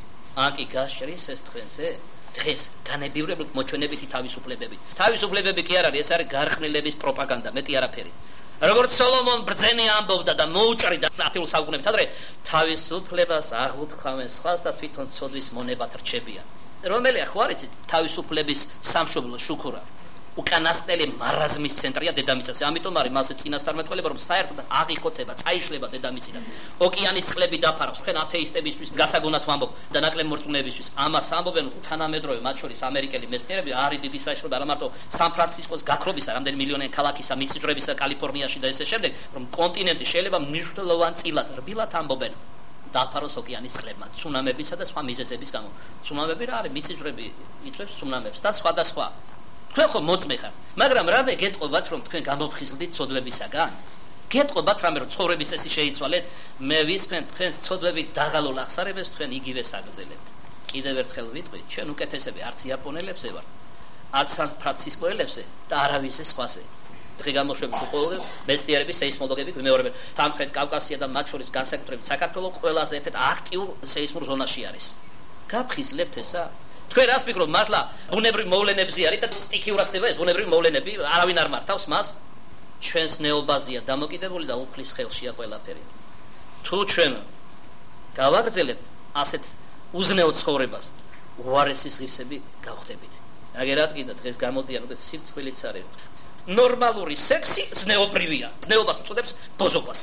აკი გაშრის ეს თქვენზე? დღეს განებივრებოდ მოჩვენებითი თავისუფლებები. თავისუფლებები კი არ არის, ეს არის გარყვნილების პროპაგანდა, მეტი არაფერი. როგორც სოლომონ ბრძენი ამბობდა და მოუჭრიდა ათეულ საუკუნეებით ადრე, თავისუფლებას აღუთქვამენ სხვას და თვითონ ცოდვის მონებად რჩებიან. რომელია ხო არ იცით თავისუფლების სამშობლო შუქურა? უკანასკნელი მარაზმის ცენტრია დედამიწაზე. ამიტომ არის მასე წინასწარმეტყველება, რომ საერთოდ აღიხოცება, წაიშლება დედამიწიდან. ოკეანის წყლები დაფარავს. თქვენ ათეისტებისთვის გასაგონად ვამბობ და ნაკლებ მორწმუნეებისთვის. ამას ამბობენ თანამედროვე, მათ შორის ამერიკელი მეცნიერები, არის დიდი საშიშროება, არა მარტო სან-ფრანცისკოს გაქრობისა, რამდენი მილიონიანი ქალაქისა, მიწისძვრებისა კალიფორნიაში და ესე შემდეგ, რომ კონტინენტი შეიძლება მნიშვნელოვან წილად რბილად ამბობენ. დაფაროს ოკეანის წყლებმა, ცუნამებისა და სხვა მიზეზების გამო. ცუნამები რა არის? მიწისძვრები იწვევს ცუნამებს და სხვა და სხვა. თქვენ ხო მოწმე ხარ, მაგრამ რამე გეტყობათ, რომ თქვენ გამოფხიზლდით ცოდვებისაგან? გეტყობათ რამე, რომ ცხოვრების წესი შეიცვალეთ? მე ვისმენ თქვენს ცოდვებით დაღალულ აღსარებებს, თქვენ იგივე საგრძელებთ. კიდევ ერთხელ ვიტყვი, ჩვენ უკეთესები არც იაპონელებზე ვარ, არც სან-ფრანცისკოელებზე და არავისზე სხვაზე. დღე გამოშვებით უყოლოდ მეცნიერები, სეისმოლოგები გვიმეორებენ, სამხრეთ კავკასია და მათ შორის განსაკუთრებით საქართველო ყველაზე ერთ-ერთ აქტიურ სეისმურ ზონაში არის. გაფხიზლებთ ესა? თქვენ რას ფიქრობთ, მართლა ბუნებრივ მოვლენებზე არის და სტიქიურად ხდება ეს ბუნებრივი მოვლენები, არავინ არ მართავს მას? ჩვენს ნეობაზია დამოკიდებული და უფლის ხელშია ყველაფერი. თუ ჩვენ გავაგრძელებთ ასეთ უზნეო ცხოვრებას, უარესის ღირსები გავხდებით. აგერად კიდე დღეს გამოდიან უკვე სირცხვილიც არის. ნორმალური სექსი ზნეობრივია. ზნეობას უწოდებს ბოზობას.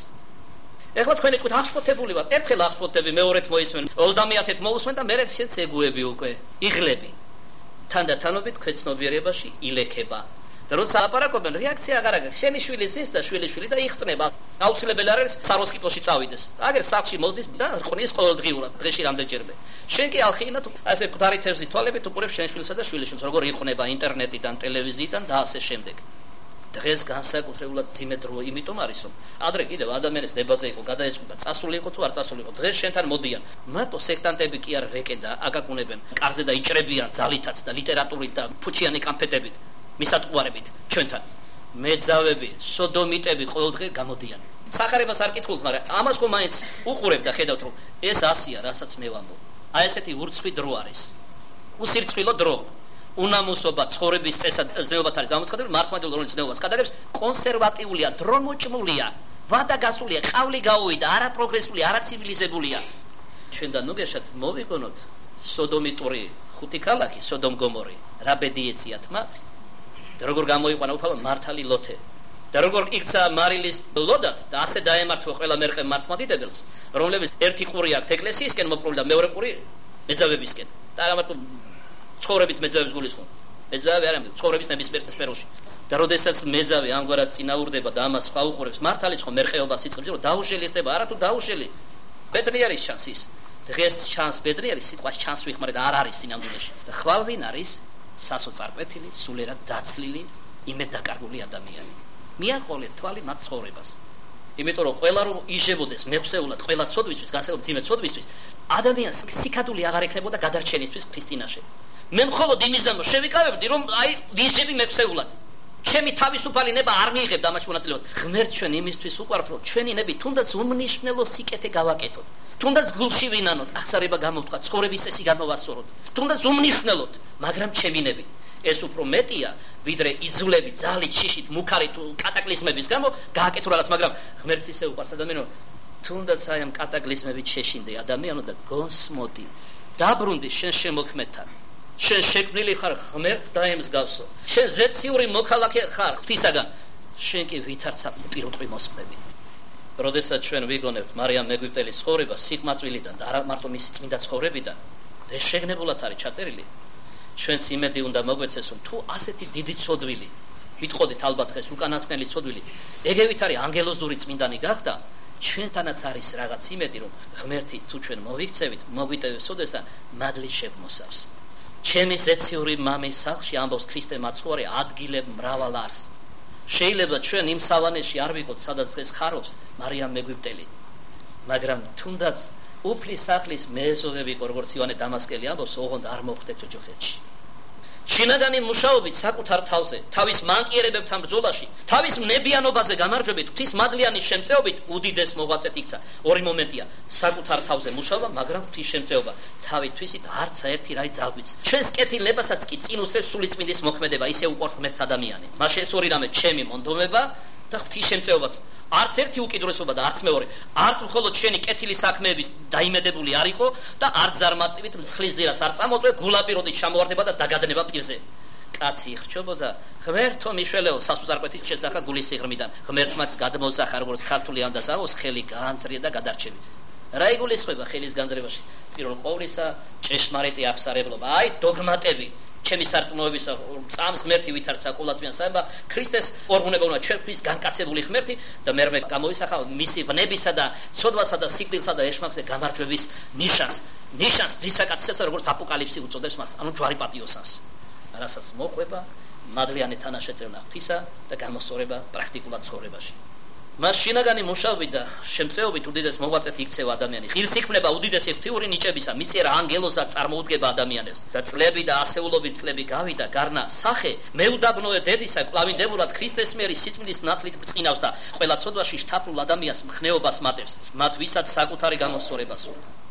ეხლა თქვენი თქვით აღშფოთებული ვარ. ერთხელ აღშფოთები, მეორედ მოისმენ, ოცდამეათით მოусმენ და მერე შეცეგუები უკვე, იღლები. თანდათანობით თქვენ ცნობიერებაში ილექება. და როცა აპარაკობენ, რეაქცია აღარ აქვს. შენი შვილი ზის და შვილიშვილი და იხსნება. აუცილებელი არის საროსკიპოში წავიდეს. აგერ სახლში მოძის და რყნის ყოველდღიურად, დღეში რამდენჯერმე. შენ კი ალხინად ასე მკვდარი თევზის თვალებით უყურებ შენ შვილსა და შვილიშვილს, როგორ იყუნება ინტერნეტიდან, ტელევიზიიდან და ასე შემდეგ. დღეს განსაკუთრებულად ძიმე დრო იმიტომ არის, რომ ადრე კიდევ ადამიანის დებაზე იყო, გადაეწყდა, წასული იყო თუ არ წასული იყო. დღეს შენთან მოდიან. მარტო სექტანტები კი არ რეკენ და აკაკუნებენ, კარზე და იჭრებიან ძალითაც და ლიტერატურით და ფუჩიანი კამფეტებით. მისატყუარებით ჩვენთან მეძავები, სოდომიტები ყოველდღე გამოდიან. სახარებას არ კითხულობ, მაგრამ ამას ხო მაინც უყურებ და ხედავთ, რომ ეს ასია, რასაც მე ვამბობ. აი ესეთი ურცხვი დრო არის. უსირცხვილო დრო. უნამუსობა, ცხოვრების წესად ზნეობათ არის გამოცხადებული, მართლმადიდებლურ რომელიც ზნეობას გადაგებს, კონსერვატიულია, დრო მოჭმულია, ვადა გასულია, ყავლი გაუვიდა, არაპროგრესული, არაცივილიზებულია. ჩვენთან ნუ გეშათ მოვიგონოთ სოდომიტური ხუთი ქალაქი, სოდომ გომორი, რა ბედი ეწიათ მათ. და როგორ გამოიყვანა უფალო მართალი ლოთე და როგორ იქცა მარილის ლოდად და ასე დაემართვა ყველა მერყე მართლმადიდებელს, რომლებიც ერთი ყური აქვს ეკლესიისკენ მოპყრული და მეორე ყური მეძავებისკენ. და ამათო ცხოვრებით მეძავებს გულისხმობ. მეძავი არ ამბობს ცხოვრების ნებისმიერ სფეროში. და როდესაც მეძავი ამგვარად წინაურდება და ამას სხვა უყურებს, მართალის ხო მერყეობას იწყებს, რომ დაუშელი ხდება, არა თუ დაუშელი. ბედნიერის ჩანს ის. დღეს ჩანს ბედნიერის სიტყვა ჩანს ვიხმარეთ არ არის სინამდვილეში. და ხვალ ვინ არის? სასოწარკვეთილი, სულერად დაცლილი, იმეddაკარგული ადამიანი. მიაყოლეთ თვალი მათ ცხოვრებას. იმიტომ რომ ყველა რომ იჟებოდეს მეხსეულად, ყველა ცოდვისთვის, განსაკუთრებით ძიმე ცოდვისთვის, ადამიანს სიკადული აღარ ექნებოდა გადარჩენისთვის ქრისტიანაში. მე მხოლოდ იმისგან შევიკავებდი, რომ აი ვიჟები მეხსეულად. ჩემი თავისუფალი ნება არ მიიღებდა ამაში მონაწილეობას. ღმერთ ჩვენ იმისთვის უყვართ, რომ ჩვენი ნები თუნდაც უმნიშვნელო სიკეთე გავაკეთოთ. თუნდაც გულში ვინანოთ, აღსარება გამოვთქვა, ცხოვრების წესი გამოვასწოროთ. თუნდაც უმნიშვნელოდ, მაგრამ ჩემი ნები ეს უფრო მეტია, ვიდრე იზულები, ძალით, შიშით, მუქარით, კატაკლიზმების გამო გააკეთო რაღაც, მაგრამ ღმერთს ისე უყვარს ადამიანო, თუნდაც აი ამ კატაკლიზმებით შეშინდე ადამიანო და გონსმოდი, დაბრუნდი შენ შემოქმედთან. შენ შექმნილი ხარ ღმერთს დაემსგავსო. შენ ზეციური მოქალაქე ხარ ღვთისაგან. შენ კი ვითარცა პირუტყვი მოსწრები. როდესაც ჩვენ ვიგონებთ მარიამ მეგვიპტელის ცხოვრება სიყმაწვილიდან და არა მარტო მისი წმინდა ცხოვრებიდან, ეს შეგნებულად არის ჩაწერილი. ჩვენც იმედი უნდა მოგვეცეს, რომ თუ ასეთი დიდი ცოდვილი, ვიტყოდით ალბათ დღეს უკანასკნელი ცოდვილი, ეგევით არის ანგელოზური წმინდანი გახდა, ჩვენთანაც არის რაღაც იმედი, რომ ღმერთი თუ ჩვენ მოვიქცევით, მოგვიტევებს ოდეს და მადლი შევმოსავს. ჩემი ზეციური მამის სახლში ამბობს ქრისტე მაცხოვარი ადგილებ მრავალ არს. შეიძლება ჩვენ იმ სავანეში არ ვიყოთ, სადაც დღეს ხარობს მარიამ მეგვიპტელი, მაგრამ თუნდაც უფლის სახლის მეეზოვები იყო, როგორც ივანე დამასკელი ამბობს, ოღონდ არ მოხვდეთ ჯოჯოხეთში. შინაგანი მუშაობით საკუთარ თავზე, თავის მანკიერებებთან ბრძოლაში, თავის ნებიანობაზე გამარჯვებით, ღვთის მადლიანის შემწეობით უდიდეს მოღვაწედ იქცა. ორი მომენტია: საკუთარ თავზე მუშაობა, მაგრამ ღვთის შემწეობა. თავით თვისით არც ერთი რაი ძალგვიც. ჩვენს კეთილებასაც კი წინ უსწრებს სულიწმინდის მოქმედება, ისე უყვარს ღმერთს ადამიანი. მაშინ ეს ორი რამე, ჩემი მონდომება და ღვთის შემწეობაც. არც ერთი უკიდურესობა და არც მეორე, არც მხოლოდ შენი კეთილი საქმეების დაიმედებული არ იყო და არც ზარმაწივით მსხლის ძირას არ წამოწვე, გულაპიროდით ჩამოვარდება და დაგადნება პირზე. კაცი იხჩობოდა, ღმერთო მიშველეო, სასუწარკვეთის შეძახა გულის სიღრმიდან. ღმერთმაც გადმოსახა, როგორც ქართული ანდასაოს, ხელი გაანწრია და გადარჩევით. რა იგულისხმება ხელის განძრევაში? პირველ ყოვლისა ჭეშმარიტი აღსარებლობა, აი დოგმატები. ჩემი სარწმუნოებისა წამს ღმერთი ვითარცა ყოვლადწმიან საება, ქრისტეს ორღუნება უნდა ჩვენთვის განკაცებული ღმერთი და მერმე გამოისახა მისი ვნებისა და ცოდვასა და სიკვდილსა და ეშმაკზე გამარჯვების ნიშანს. ნიშანს ძისაკაცისა, როგორც აპოკალიფსი უწოდებს მას, ანუ ჯვარი პატიოსანს. რასაც მოყვება მადლიანი თანაშეწევნა ღვთისა და გამოსწორება პრაქტიკულად ცხოვრებაში. მას შინაგანი მუშაობით და შემწეობით უდიდეს მოღვაწედ იქცევა ადამიანი. ღირს იქმნება უდიდესი ღვთიური ნიჭებისა, მიწიერა ანგელოზად წარმოუდგება ადამიანებს და წლები და ასეულობით წლები გავიდა, გარნა სახე მეუდაბნოე დედისა კლავინდებულად ქრისტეს მიერ სიწმინდის ნათლით ბრწყინავს და ყველა ცოდვაში შთაფლულ ადამიანს მხნეობას მატებს, მათ ვისაც საკუთარი გამოსწორება სურდა.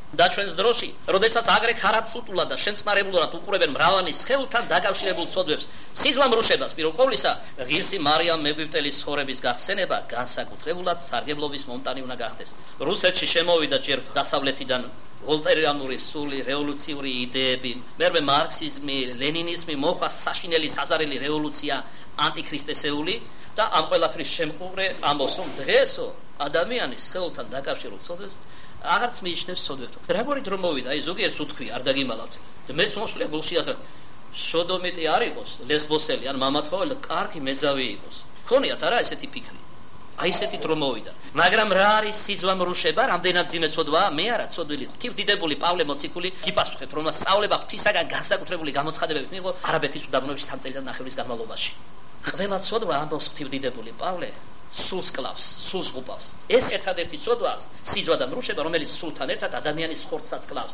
და ჩვენს დროში, როდესაც აგრე ქარაფშუტულად და შემწყნარებლად უყურებენ მრავალი სხეულთან დაკავშირებულ ცოდვებს, სიზვამრუშებას პირველ ყოვლისა, ღირსი მარიამ მეგვიპტელის ცხოვრების გახსენება განსაკუთრებულად სარგებლობის მომტანი უნდა გახდეს. რუსეთში შემოვიდა ჯერ დასავლეთიდან ვოლტერიანური სული რევოლუციური იდეები, მერმე მარქსიზმი, ლენინიზმი, მოხდა საშინელი საზარელი რევოლუცია ანტიქრისტესეული და ამ ყველაფრის შემყურე ამბობს, რომ დღესო ადამიანის სხეულთან დაკავშირებულ ცოდვებს აღარც მიიჩნევს ცოდვებთან. როგორი დრო მოვიდა, აი ზოგიერთს უთქვი, არ დაგიმალავთ. მეც მოსვლია გულში ასე სოდომიტი არ იყოს, ლესბოსელი ან მამათხოველი, კარგი მეზავი იყოს. ქონიათ არა ესეთი ფიქრი. აი ესეთი დრო მოვიდა. მაგრამ რა არის სიზვამრუშება, რამდენად ძიმე ცოდვაა? მე არა ცოდვილი. ღვთივდიდებული პავლე მოციქული გიპასუხეთ, რომ სწავლება ღვთისაგან განსაკუთრებული გამოცხადებებით მიიღო არაბეთის უდაბნოების სამ წელიწად ნახევრის განმავლობაში. ყველა ცოდვა ამბობს ღვთივდიდებული პავლე სულს კლავს, სულს ღვპავს. ეს ერთადერთი ცოდვაა სიძვა და მრუშება, რომელიც სულთან ერთად ადამიანის ხორცსაც კლავს.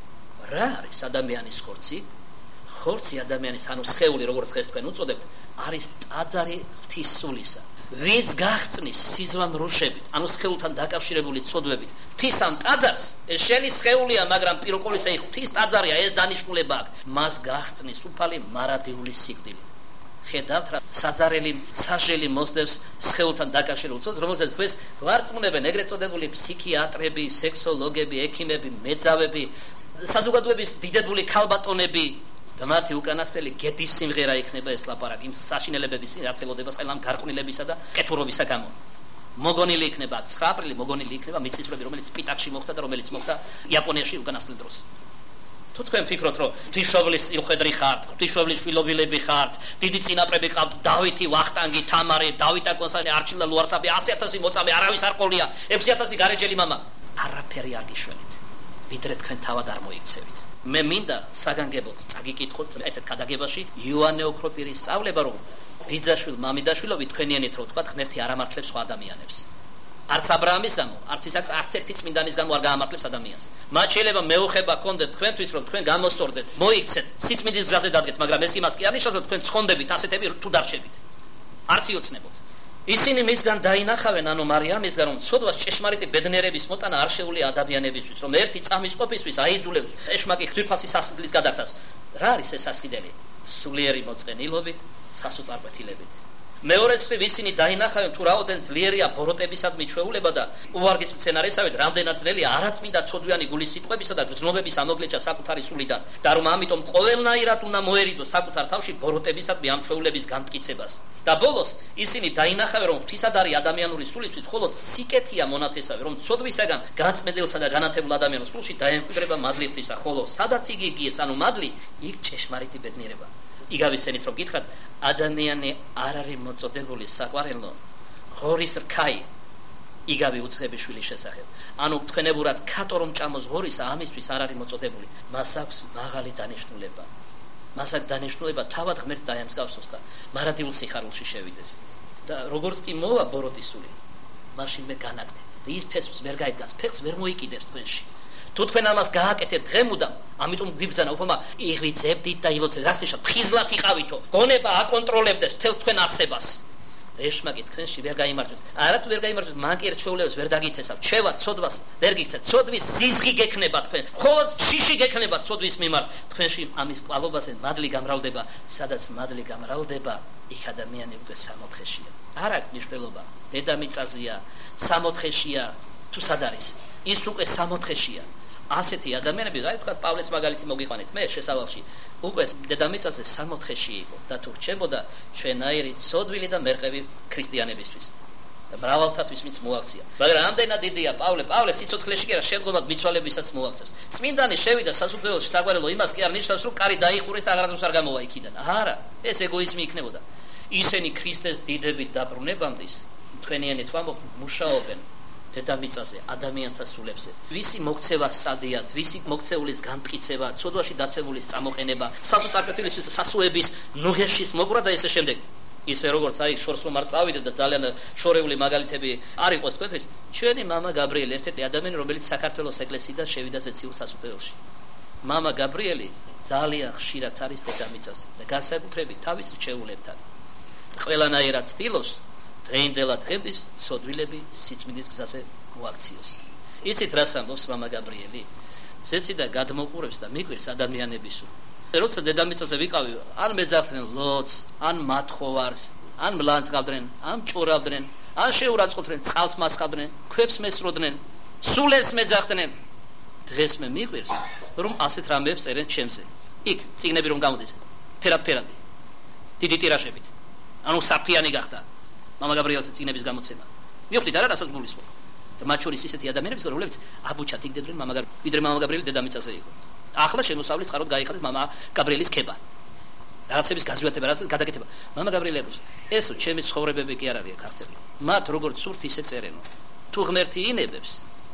რა არის ადამიანის ხორცი? ხორცი ადამიანის, ანუ სხეული, როგორც დღეს თქვენ უწოდებთ, არის ტაძარი ღვთის სულისა. ვინც გაღწნის სიძვა მრუშებით, ანუ სხეულთან დაკავშირებული ცოდვებით, ღვთის ამ ტაძარს, ეს შენი სხეულია, მაგრამ პირველ ყოვლისა ის ღვთის ტაძარია, ეს დანიშნულება აქვს. მას გაღწნის უფალი მარადიული სიკვდილით. ხედავთ რა საზარელი საშელი მოსდევს სხეულთან დაკავშირებულ ცოდვას, რომელზეც დღეს ვარწმუნებენ ეგრეთ წოდებული ფსიქიატრები, სექსოლოგები, ექიმები, მეძავები, საზოგადოების დიდებული ქალბატონები და მათი უკანასკნელი გედის სიმღერა იქნება ეს ლაპარაკი იმ საშინელებების რაც ელოდება სალამ გარყვნილებისა და კეთურობისა გამო. მოგონილი იქნება ცხრა აპრილი, მოგონილი იქნება მიწისძვრები, რომელიც სპიტაკში მოხდა და რომელიც მოხდა იაპონიაში უკანასკნელ დროს. თუ თქვენ ფიქრობთ, რომ ღვთისმშობლის სიყვედრი ხართ, ღვთისმშობლის შვილობილები ხართ, დიდი წინაპრები ყავთ, დავითი, ვახტანგი, თამარი, დავითა კონსტანტინე, არჩილ და ლუარსაბი, ასი ათასი მოწამე, არავის არ ყოლია, ექვსი ათასი გარეჯელი მამა. არაფერი არ გიშველით, ვიდრე თქვენ თავად არ მოიქცევით. მე მინდა საგანგებოდ წაგიკითხოთ ერთ-ერთ ქადაგებაში იოანე ოქროპირის სწავლება, რომ ბიძაშვილ მამიდაშვილობით თქვენიანით რო თქვა, ღმერთი არ ამართლებს სხვა ადამიანებს. არც აბრაამის გამო, არც ისააკ, არც ერთი წმინდანის გამო არ გაამართლებს ადამიანს. მათ შეიძლება მეუხება გქონდეთ თქვენთვის, რომ თქვენ გამოსწორდეთ, მოიქცეთ, სიწმინდის გზაზე დადგეთ, მაგრამ ეს იმას კი არ ნიშნავს, რომ თქვენ ცხონდებით ასეთები თუ დარჩებით. არც იოცნებოთ. ისინი მისგან დაინახავენ, ანუ მარიამისგან, რომ ცოდვას ჭეშმარიტი ბედნიერების მოტანა არ შეუძლია ადამიანებისთვის, რომ ერთი წამის ყოფისთვის აიძულებს ეშმაკი ხძვირფასი სასიძვლის გადახდას. რა არის ეს სასყიდელი? სულიერი მოწყენილობით, სასოწარკვეთილებით. მეორეც მხრივ ისინი დაინახავენ, თუ რაოდენ ძლიერია ბოროტებისადმი ჩვეულება და უვარგის მცენარესავით, რამდენად ძნელია არაწმინდა ცოდვიანი გულის სიტყვებისა და გრძნობების ამოგლეჭა საკუთარი სულიდან და რომ ამიტომ ყოველნაირად უნდა მოერიდოს საკუთარ თავში ბოროტებისადმი ამ ჩვეულების განმტკიცებას. და ბოლოს ისინი დაინახავენ, რომ ღვთისად არის ადამიანური სულისთვის მხოლოდ სიკეთეა მონათესავე, რომ ცოდვისაგან განწმენდელსა და განათებულ ადამიანის სულში დაემკვიდრება მადლი ღვთისა, ხოლო სადაც იგი გიეს, ანუ მადლი, იქ ჭეშმარიტი ბედნიერება. იგავისენით რომ გითხრათ, ადამიანი არ არის მოწოდებული საყვარელო ღორის რქაი იგავი უცხები შვილის შესახებ. ანუ თქვენებურად ქატო რომ ჭამოს ღორისა, ამისთვის არ არის მოწოდებული. მას აქვს მაღალი დანიშნულება. მას აქვს დანიშნულება თავად ღმერთს დაემსგავსოს და მარადილ სიხარულში შევიდეს. და როგორც კი მოვა ბოროტის სული, მაშინ მე განაგდე. და ის ფესვს ვერ გაიდგას, ფეხს ვერ მოიკიდებს თქვენში. თუ თქვენ ამას გააკეთებთ ღემუდამ, ამიტომ გიბრძანა უფალმა იღვიძებდით და ილოცეთ, რასთიშა ფხიზლად იყავითო, გონება აკონტროლებდეს თელ თქვენ არსებას. და ეშმაკი თქვენში ვერ გაიმართოს. არა თუ ვერ გაიმართოს, მან კი ერთ ჩვეულებას ვერ დაგითესავთ. შევა ცოდვას ვერ გიქცეთ. ცოდვის ზიზღი გექნება თქვენ. მხოლოდ შიში გექნება ცოდვის მიმართ. თქვენში ამის კვალობაზე მადლი გამრავლდება, სადაც მადლი გამრავლდება, იქ ადამიანი უკვე სამოთხეშია. არ აქვს მნიშვნელობა, დედამიწაზეა, სამოთხეშია, თუ სად არის. ის უკვე სამოთხეშია. ასეთი ადამიანები, რა ვთქვათ, პავლეს მაგალითი მოგიყვანეთ, მე შესავალში უკვე დედამიწაზე სამოთხეში იყო და თუ რჩებოდა ჩვენაირი ცოდვილი და მერყევი ქრისტიანებისთვის და მრავალთათვის მის მოაქცია. მაგრამ ამდენად დიდია პავლე, პავლე სიცოცხლეში კი არა, შემდგომად მიცვალებისაც მოაქცევს. წმინდანი შევიდა სასუფეველში საყვარელო, იმას კი არ ნიშნავს, რომ კარი დაიხურეს და აღარასდროს არ გამოვა იქიდან. არა, ეს ეგოიზმი იქნებოდა. ისინი ქრისტეს დიდებით დაბრუნებამდე თქვენიანით ვამბობთ, მუშაობენ დედამიწაზე, ადამიანთა სულებზე. ვისი მოქცევა სადიათ, ვისი მოქცეულის განმტკიცება, ცოდვაში დაცემულის წამოყენება, სასოწარკვეთილისთვის სასუების ნუღეშის მოგვრა და ესე შემდეგ. ისე როგორც აი შორს რომ არ წავიდეთ და ძალიან შორეული მაგალითები არ იყოს თქვენთვის, ჩვენი მამა გაბრიელი ერთ-ერთი ადამიანი, რომელიც საქართველოს ეკლესიიდან შევიდა ზეციურ სასუფეველში. მამა გაბრიელი ძალიან ხშირად არის დედამიწაზე და განსაკუთრებით თავის რჩეულებთან. ყველანაირად ცდილობს დღეინდელად დღემდის ცოდვილები სიწმინდის გზაზე მოაქციოს. იცით რას ამბობს მამა გაბრიელი? ზეცი და გადმოყურებს და მიკვირს ადამიანების. როცა დედამიწაზე ვიყავი, ან მეძახდნენ ლოც, ან მათხოვარს, ან მლანს გავდნენ, ან ჭურავდნენ, ან შეურაცხყოფდნენ, წყალს მასხავდნენ, ქვებს მესროდნენ, სულელს მეძახდნენ. დღეს მე მიკვირს, რომ ასეთ რამეებს წერენ ჩემზე. იქ წიგნები რომ გამოდის, ფერად-ფერადი, დიდი ტირაჟებით. ანუ საფიანი გახდა მამა გაბრიელს წიგნების გამოცემა. მივხვდით არა, რასაც გულისხმობ. და მათ შორის ისეთი ადამიანები, რომლებიც აბუჩად იგდებდნენ მამა გაბრიელი, ვიდრე მამა გაბრიელი დედამიწაზე იყო. ახლა შემოსავლის წყაროდ გაიხადეთ მამა გაბრიელის ქება. რაღაცების გაზვიათება, რაღაცა გადაკეთება. მამა გაბრიელი ეს ჩემი ცხოვრებები კი არ არის ქართული. მათ როგორც სურთ ისე წერენო. თუ ღმერთი ინებებს,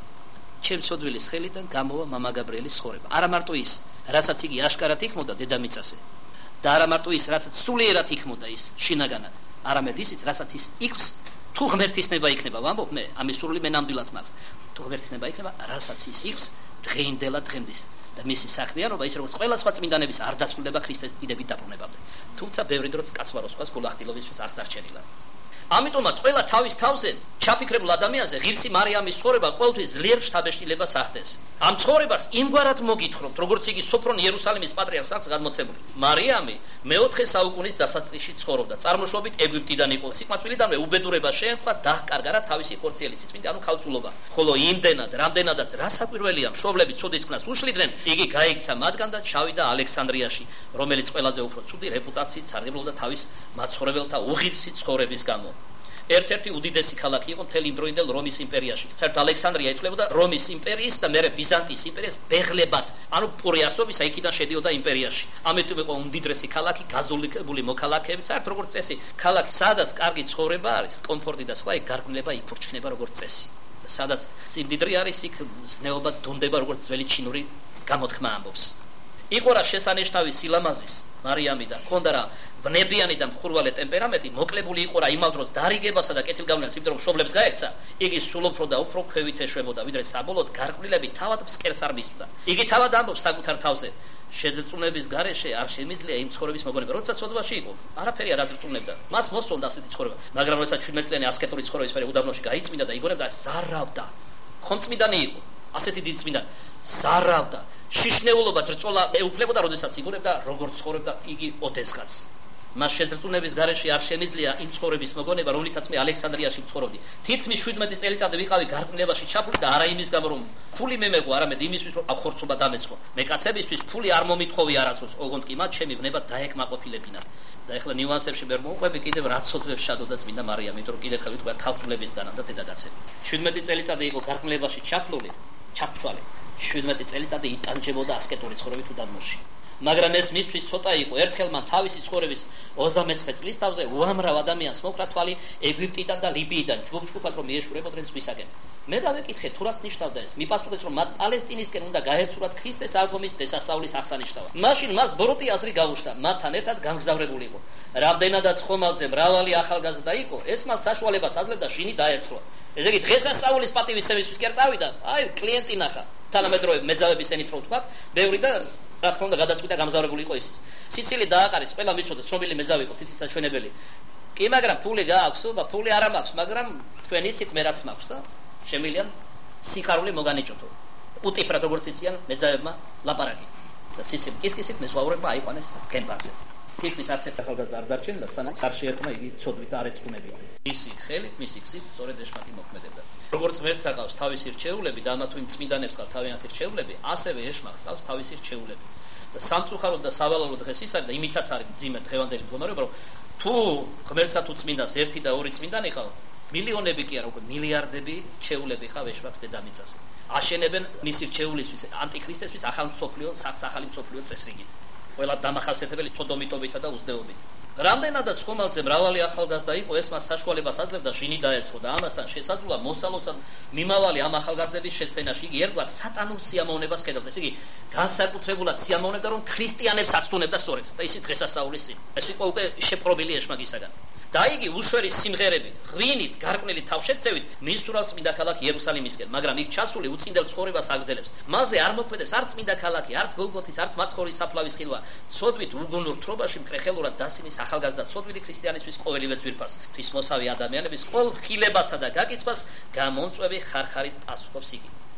ჩემ სოდვილის ხელიდან გამოვა მამა გაბრიელის ცხოვრება. არა მარტო ის, რასაც იგი აშკარად იქმოდა დედამიწაზე. და არა მარტო ის, რასაც სულიერად იქმოდა ის შინაგანად. არამედ ისიც, რასაც ის იქს, თუ ღმერთის ნება იქნება, ვამბობ მე, ამის სურვილი მე ნამდვილად მაქვს. თუ ღმერთის ნება იქნება, რასაც ის იქს, დღეინდელად დღემდის. და მისი საქმიანობა ის როგორც ყველა სხვა წმინდანების არ დასრულდება ქრისტეს დიდებით დაბრუნებამდე. თუმცა ბევრი დროც კაცვაროსყავს გულახდილობისთვის არც დარჩენილა. ამიტომაც ყველა თავის თავზე ჩაფიქრებულ ადამიანზე ღირსი მარიამის ცხოვრება ყოველთვის ძლიერ შთაბეჭდილებას ახდენს. ამ ცხოვრებას იმგვარად მოგითხრობთ, როგორც იგი სოფრონ იერუსალიმის პატრიარქს აქვს გადმოცემული. მარიამი მეოთხე საუკუნის დასაწყისში ცხოვრობდა. წარმოშობით ეგვიპტიდან იყო. სიკვდილიდანვე უბედურება შეემხვა და კარგა რა თავისი ხორციელი სიწმინდე, ანუ ქალწულობა. ხოლო იმდენად, რამდენადაც რასაკვირველია, მშობლები ცუდის ქმნას უშლიდნენ, იგი გაიქცა მათგან და ჩავიდა ალექსანდრიაში, რომელიც ყველაზე უფრო ცუდი რეპუტაციით სარგებლობდა თავის მაცხოვრებელთა უღირსი ცხოვრების გამო. ერთ-ერთი უდიდესი ქალაქი იყო მთელ იმ დროინდელ რომის იმპერიაში. საერთოდ ალექსანდრია ითვლებოდა რომის იმპერიის და მერე ბიზანტიის იმპერიის ბეღლებად, ანუ პური არსობისა იქიდან შედიოდა იმპერიაში. ამიტომ იყო უმდიდრესი ქალაქი, გაზოლიკებული მოქალაქეებით, საერთოდ როგორც წესი, ქალაქი, სადაც კარგი ცხოვრება არის, კომფორტი და სხვა, იქ გარკვევლება იფურჩქნება როგორც წესი. და სადაც სიმდიდრე არის, იქ ზნეობა დონდება როგორც ძველი ჩინური გამოთქმა ამბობს. იყო რა შესანიშნავი სილამაზის მარიამი და ჰქონდა რა ვნებიანი და მხურვალე ტემპერამენტი, მოკლებული იყო რა იმავ დროს დარიგებასა და კეთილგანვლენას, იმიტომ რომ მშობლებს გაექცა, იგი სულ უფრო და უფრო ქვევით ეშვებოდა, ვიდრე საბოლოოდ გარყვნილები თავად ფსკერს არ მისვდა. იგი თავად ამბობს საკუთარ თავზე, შეძრწუნების გარეშე არ შემიძლია იმ ცხოვრების მოგონება, როდესაც სოდვაში იყო, არაფერი არ აზრწუნებდა. მას მოსწონდა ასეთი ცხოვრება, მაგრამ როდესაც შვიდმეტი წლიანი ასკეტური ცხოვრების პერიოდი უდაბნოში გაიწმინდა და იგონებდა, ზარავდა. ხომწმიდანი იყო, ასეთი დიდი წმინდანი, ზარავდა. შიშნეულობა ძრწოლა ეუფლებოდა, როდესაც იგონებდა, როგორ ცხოვრობდა იგი ოდესღაც. მას შეძრწუნების გარეშე არ შემიძლია იმ ცხოვრების მოგონება, რომლითაც მე ალექსანდრიაში ვცხოვრობდი. თითქმის შვიდმეტი წელიწადი ვიყავი გარყვნილებაში ჩაფული და არა იმის გამო, რომ ფული მე მეღო, არამედ იმისთვის, რომ ახორცობა დამეწყო. მე კაცებისთვის ფული არ მომითხოვი არასდროს, ოღონდ კი მათ ჩემი ვნება დაეკმაყოფილებინათ. და ეხლა ნიუანსებში ვერ მოვყვები, კიდევ რაც სოდვებს შადოდა წმინდა მარიამი, იმიტომ რომ კიდევ ხელი თქვა ქალწულებისგანაც და დედაგაცები. შვიდმეტი წელიწადი იყო გარყვნილებაში ჩაფლული, ჩაფცვალი. შვიდმეტი წელიწადი იტანჯებოდა ასკეტური ცხოვრებით უდაბნოში. მაგრამ ეს მისთვის ცოტა იყო. ერთხელ მან თავისი ცხოვრების ოცდამეცხრე წლის თავზე უამრავ ადამიანს მოკრა თვალი ეგვიპტიდან და ლიბიიდან, ჯგუფ-ჯგუფად რომ მიეშურებოდნენ ზღვისაკენ. მე დავეკითხე, თუ რას ნიშნავდა ეს? მიპასუხეს, რომ მათ პალესტინისკენ უნდა გაეცურათ ქრისტეს აღდგომის დღესასწაულის აღსანიშნავად. მაშინ მას ბოროტი აზრი გაუშვდა, მათთან ერთად გამგზავრებული იყო. რამდენადაც ხომალდზე მრავალი ახალგაზრდა იყო, ეს მას საშუალებას აძლევდა შინი დაერცხვა. ესე იგი, დღესასწაულის პატივისცემისთვის კი არ წავიდა, აი, კლიენტი ნახა. თანამედროვე მეძავების ენით რო ვთქვათ, ბევრი და რა თქმა უნდა გადაწყვიტა გამგზავრებული იყო ისიც. სიცილი დააყარეს, ყველა მიცოდა, ცნობილი მეძავი იყო, თითიც საჩვენებელი. კი, მაგრამ ფული გააქვსო, ფული არ მაქვს, მაგრამ თქვენ იცით მე რაც მაქვს და შემიძლია სიხარული მოგანიჭოთო. უტიფრად როგორც იციან მეძავებმა ლაპარაკი. და სიცილი კისკისით მეზღვაურებმა აიყვანეს კემპარზე. თითქმის არც ერთ ახალგაზრდა არ დარჩენილა, სანამ არ შეერქმა იგი ცოდვით არ ეწყუნებია. მისი ხელით, მისი გზით სწორედ ეშმაკი მოქმედებდა. როგორც ღმერთს აკავს თავისი რჩეულები და ამა თუ იმ წმინდანებს ყავს თავიანთი რჩეულები, ასევე ეშმაკს ყავს თავისი რჩეულები. და სამწუხაროდ და სავალალო დღეს ის არის და იმითაც არის მძიმე დღევანდელი მდგომარეობა, რომ თუ ღმერთსა თუ წმინდანს ერთი და ორი წმინდანი ყავს, მილიონები კი არა, უკვე მილიარდები რჩეულები ყავს ეშმაკს დედამიწაზე. აშენებენ მისი რჩეულისთვის, ანტიქრისტესთვის ახალ მსოფლიო, სახალი მსოფლიო წესრიგით. ყველა დამახასიათებელი სოდომიტობითა და უზდეობით. რამდენადაც ხომალდზე მრავალი ახალგაზრდა იყო, ეს მას საშუალებას აძლევდა ჟინი დაეცხო და ამასთან შესაძლოა მოსალოცად მიმავალი ამ ახალგაზრდების შეცდენაში იგი ერთგვარ სატანურ სიამოვნებას ხედავდა. ეს იგი განსაკუთრებულად სიამოვნებდა, რომ ქრისტიანებს აცდუნებდა სწორედ და ისიც დღესასწაულის წინ. ეს იყო უკვე შეპყრობილი ეშმაკისაგან. და იგი უშვერის სიმღერებით, ღვინით, გარყვნილი თავშეცევით მისურავს წმინდა ქალაქ იერუსალიმისკენ, მაგრამ იქ ჩასული უწინდელ ცხოვრებას აგრძელებს. მასზე არ მოქმედებს არც წმინდა ქალაქი, არც გოლგოთის, არც მაცხოვრის საფლავის ხილვა. ცოდვით უგუნურ თრობაში მკრეხელურად დასინის ახალგაზრდა ცოდვილი ქრისტიანისთვის ყოველივე ძვირფას. ღვთისმოსავი ადამიანების ყოველ ხილებასა და გაკიცებას გამომწვევი ხარხარით პასუხობს იგი.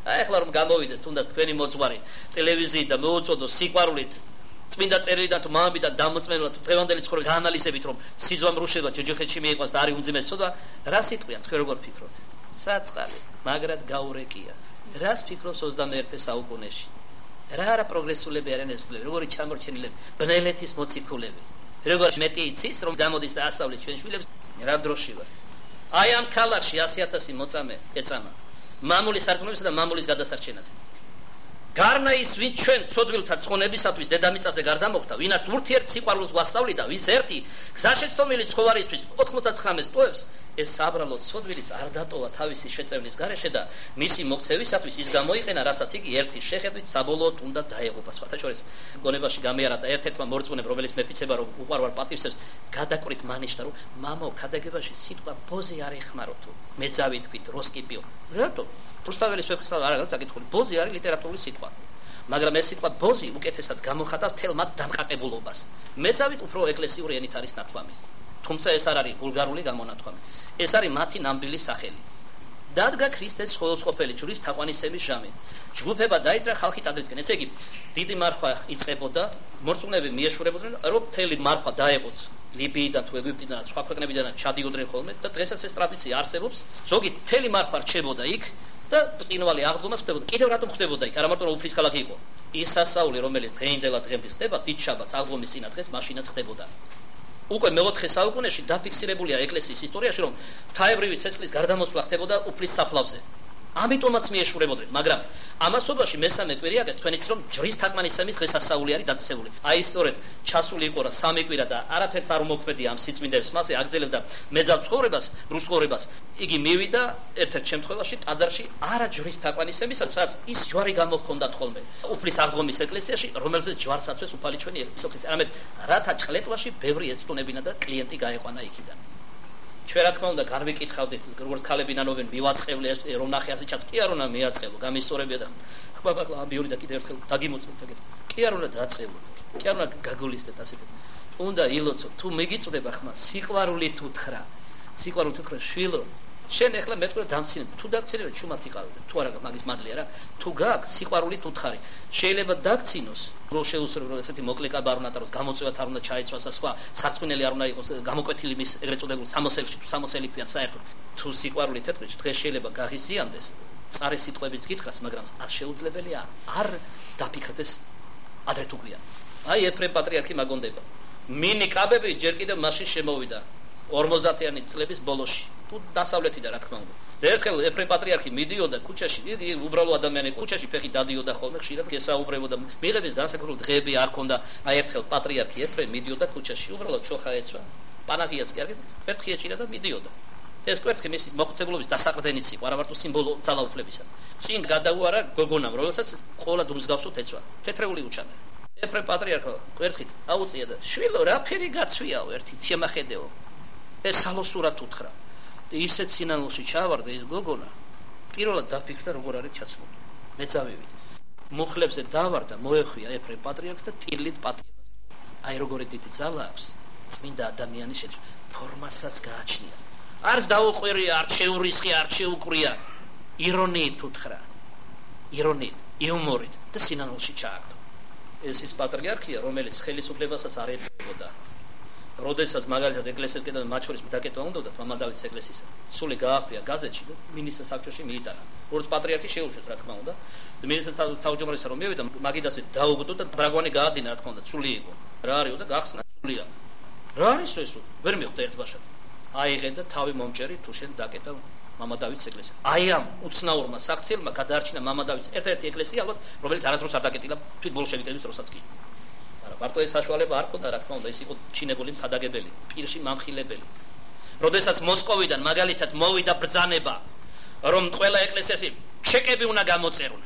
აი ახლა რომ გამოვიდეს თუნდაც თქვენი მოძღვარი ტელევიზიით და მოუწოდოს სიყვარულით წმინდა წერილიდან თუ მამებიდან დამოწმენულად თუ დღევანდელი ცხოვრების გაანალიზებით რომ სიძვამ რუშება ჯოჯოხეთში მიიყვას და არის უმძიმესი ცოდვა რა სიტყვია თქვენ როგორ ფიქრობთ საწყალი მაგრად გაურეკია რას ფიქრობს ოცდამეერთე საუკუნეში რა არა პროგრესულები არიან ეს გლები როგორი ჩამორჩენილები ბნელეთის მოციქულები როგორ მეტი იცის რომ გამოდის და ასწავლის ჩვენ შვილებს რა დროში ვარ აი ამ ქალაქში ასი ათასი მოწამე ეწამა მამულის სარწმუნოებისა და მამულის გადასარჩენად გარნა ის ვინც ჩვენ ცოდვილთა ცხონებისათვის დედამიწაზე გარდამოხდა ვინაც ურთიერთ სიყვარულს გვასწავლიდა ვინც ერთი გზაშეცდომილი ცხოვრისთვის ოთხმოცდაცხრამეტს ტოვებს ეს საბრალოდ ცოდვილიც არ დატოვა თავისი შეწევნის გარეშე და მისი მოქცევისათვის ის გამოიყენა რასაც იგი ერთი შეხედვით საბოლოოდ უნდა დაეღუპა სხვათა შორის გონებაში გამიარადა ერთ-ერთმა მორწმუნემ რომელიც მეფიცება რომ უყარვარ პატივსებს გადაკვრით მანიშდა რომ მამო ქადაგებაში სიტყვა ბოზი არ ეხმარო თუ მეძავი თქვით როსკიპიო რატო რუსთაველის ვეფხისტავ არაა საკითხული ბოზი არის ლიტერატურული სიტყვა მაგრამ ეს სიტყვა ბოზი უკეთესად გამოხატავს თელ მათ დამყარებულობას მეძავით უფრო ეკლესიური ენით არის ნათქვამი თუმცა ეს არ არის ვულგარული გამონათქვამი ეს არის მათი ნამდვილი სახელი დადგა ქრისტეს ხელსაყრელი ჯვრის თაყვანისების ჟამი ჯგუფება დაიძრა ხალხი ტაძრისკენ ესე იგი დიდი მარხვა იწყებოდა მორწმუნეები მიეშურებოდნენ რომ მთელი მარხვა დაეყოთ ლიბიიდან თუ ეგვიპტიდან სხვა ქვეყნებიდან ჩადიოდნენ ხოლმე და დღესაც ეს ტრადიცია არსებობს ზოგი მთელი მარხვა რჩებოდა იქ და წინვალი აღდგომა ხდებოდა კიდევ რატომ ხდებოდა იქ არა მარტო რომ უფლის ქალაქი იყო ის სასაული რომელიც დღეინდელად დღემდე ხდება დიდ შაბათს აღდგომის წინადღეს მაშინაც ხდებოდა უკვე მეოთხე საუკუნეში დაფიქსირებულია ეკლესიის ისტორიაში რომ ღვთაებრივი ცეცხლის გარდამოსვლა ხდებოდა უფლის საფლავზე ამიტომაც მიეშურებოდნენ მაგრამ ამასობაში მესამე კვირიაგეს თქვენიც რომ ჯვრის თაყვანისმის დღესასწაული არის დაწესებული აი სწორედ ჩასული იყო რა სამი კვირა და არაფერს არ უმოქმედია ამ სიწმინდეებს მასე აგზელებდა მეძავ ცხოვრებას რუს ცხოვრებას იგი მივიდა ერთ-ერთ შემთხვევაში ტაძარში არა ჯვრის თაყვანისმისაც ის ჯვარი გამოხონდათ ხოლმე უფლის აღდგომის ეკლესიაში რომელზეც ჯვარს აწვეს უფალი ჩვენი ეკლესიის არამედ რათა ჭყლეტვაში ბევრი ეცტუნებინა და კლიენტი გაეყვანა იქიდან ჩვენ რა თქმა უნდა განვიკითხავდით როგორც ქალები ნანობენ მივაწყევლე რომ ნახე ასე ჩათ კი არ უნდა მიაწყელო გამისწორებია და ხმა ბახლა ამბიური და კიდევ ერთხელ დაგიმოწმოთ ეგეთ კი არ უნდა დაწყელო კი არ უნდა გაგულისტეთ ასეთ უნდა ილოცო თუ მიგიწდება ხმა სიყვარული თუ თხრა სიყვარული თუ თხრა შვილო შენ ახლა მეტყვი დამცინებ თუ დაგცინებ ჩუმად იყავდე თუ არა მაგის მადლი არა თუ გაქვს სიყვარული თუ თხარი შეიძლება დაგცინოს რო შეუსრულო რომ ესეთი მოკლეკა არ უნდა დაროს გამოწვევათ არ უნდა ჩაეცვას სხვა სარწმუნელი არ უნდა იყოს გამოკვეთილი მის ეგრეთ წოდებულ სამოსელში თუ სამოსელი ქვიან საერთოდ თუ სიყვარული თეთრიც დღეს შეიძლება გაღიზიანდეს წარე სიტყვებიც გითხრას მაგრამ არ შეუძლებელია არ დაფიქრდეს ადრე თუ გვიან აი ეფრემ პატრიარქი მაგონდება მინი კაბები ჯერ კიდევ მაშინ შემოვიდა ორმოცდაათიანი წლების ბოლოში თუ დასავლეთიდან რა თქმა უნდა ერთხელ ეფრემ პატრიარქი მიდიოდა ქუჩაში იგი უბრალო ადამიანი ქუჩაში ფეხი დადიოდა ხოლმე ხშირად გესაუბრებოდა მიღების განსაკუთრებული დღეები არ ქონდა აი ერთხელ პატრიარქი ეფრემ მიდიოდა ქუჩაში უბრალოდ ჩოხა ეცვა პანაგიას კი არ კვერთხი ეჭირა და მიდიოდა ეს კვერთხი მის მოხუცებულობის დასაყრდენიც იყო არა მარტო სიმბოლო ძალაუფლებისა წინ გადაუარა გოგონამ რომელსაც ყოლა დუმსგავსოთ ეცვა თეთრეული უჩანა ეფრემ პატრიარქო კვერთხით აუწია და შვილო რა ფერი გაცვიაო ერთი შემახედეო ეს სალოსურად უთხრა და ისეთ სინანულში ჩავარდა ეს გოგონა პირველად დაფიქრდა როგორ არის ჩაცმული მეძავებით მუხლებზე დავარდა მოეხვია ეფრემ პატრიარქს და ტირლით პატიებას აი როგორი დიდი ძალა აქვს წმინდა ადამიანის შეჭ ფორმასაც გააჩნია არც დაუყვირია არც შეურისხია არც შეუკრია ირონიით უთხრა ირონიით იუმორით და სინანულში ჩააგდო ეს ის პატრიარქია რომელიც ხელისუფლებასაც არ ეპყრებოდა როდესაც მაგალითად ეკლესიასკენ მათ შორის დაკეტვა უნდათ მამადავითის ეკლესიისა სული გაახვია გაზეთში და მინისტრ საბჭოში მიიტანა როგორც პატრიარქი შეუშვეს რა თქმა უნდა და მინისტრ თავმჯდომარესაც რომ მივიდა მაგიდასე დაუგდო და ბრაგვანი გაადინა რა თქმა უნდა სული იყო რა არისო და გახსნა სულია რა არისო ესო ვერ მიხვდა ერთბაშად აიღე და თავი მომჭერი თუ შენ დაკეტა მამადავითის ეკლესია აი ამ უცნაურმა საქციელმა გადაარჩინა მამადავითის ერთ-ერთი ეკლესია ალბათ რომელიც არასდროს არ დაკეტილა თვით ბოლშევიკების დროსაც კი მარტო ეს საშუალება არ ქონდა რა თქმა უნდა ის იყო ჩინებული მქადაგებელი პირში მამხილებელი როდესაც მოსკოვიდან მაგალითად მოვიდა ბრძანება რომ ყველა ეკლესიაში ჩეკები უნდა გამოწერონ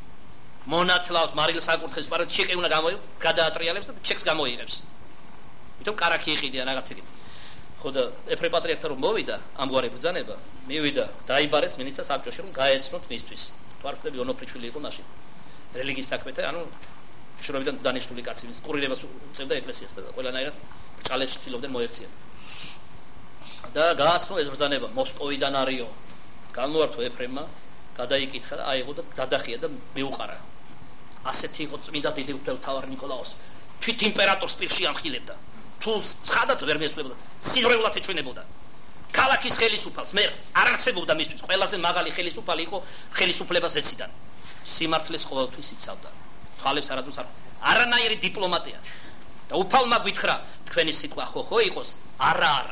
მონათლავს მარილ საკურთხეს პარად ჩეკი უნდა გამოიღოს გადაატრიალებს და ჩეკს გამოიღებს იმიტომ კარაქი იყიდია რაღაც იგი ხო და ეფრემ პატრიარქთან რომ მოვიდა ამგვარი ბრძანება მივიდა დაიბარეს მინისტრ საბჭოში რომ გაეცნოთ მისთვის თვარფლები ონოფრიშვილი იყო მაშინ რელიგიის საქმეთა ანუ შრომიდან დანიშნული კაცი ის კურირებას უწევდა ეკლესიას და ყველანაირად ჭალეთში ცდილობდნენ მოექციან და გააცნო ეს ბრძანება მოსკოვიდან არიო განმოართო ეფრემმა გადაიკითხა და აიღო და გადახია და მეუყარა. ასეთი იყო წმინდა დიდი მღვდელმთავარი ნიკოლაოს. თვით იმპერატორს პირში ამხილებდა. თუ ცხადად ვერ მიესწრებოდა, სიღრმეულად ეჩვენებოდა. ქალაქის ხელისუფალს მერს არ არსებობდა მისთვის ყველაზე მაღალი ხელისუფალი იყო ხელისუფლებას ეციდან. სიმართლეს ყოველთვის იცავდა. თვალებს არადროს არ არანაირი დიპლომატია. და უფალმა გვითხრა, თქვენი სიტყვა ხო ხო იყოს, არა არა.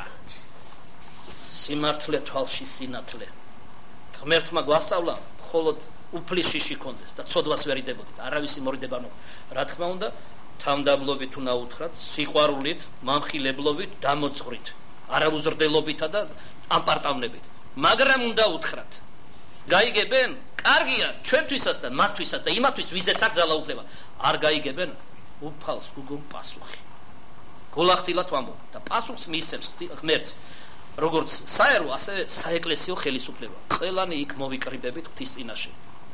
სიმართლე თვალში სინათლე. ღმერთმა გვასწავლა, მხოლოდ უფლის შიში კონდეს და ცოდვას ვერ იდებოდით. არავისი მორიდება ნუ. რა თქმა უნდა, თამდაბლობით უნდა უთხრათ, სიყვარულით, მამხილებლობით, დამოძღვრით, არაუზრდელობითა და ამპარტავნებით. მაგრამ უნდა უთხრათ. გაიგებენ? კარგია, ჩვენთვისაც და მათთვისაც და იმათთვის, ვიზეც აკრძალა უფლება. არ გაიგებენ? უფალს უგონ პასუხი. გულახდილად ვამბობ და პასუხს მისცემს ღმერთს. როგორც საერო, ასევე საეკლესიო ხელისუფლება. ყველანი იქ მოვიკრიბებით ღვთის წინაშე.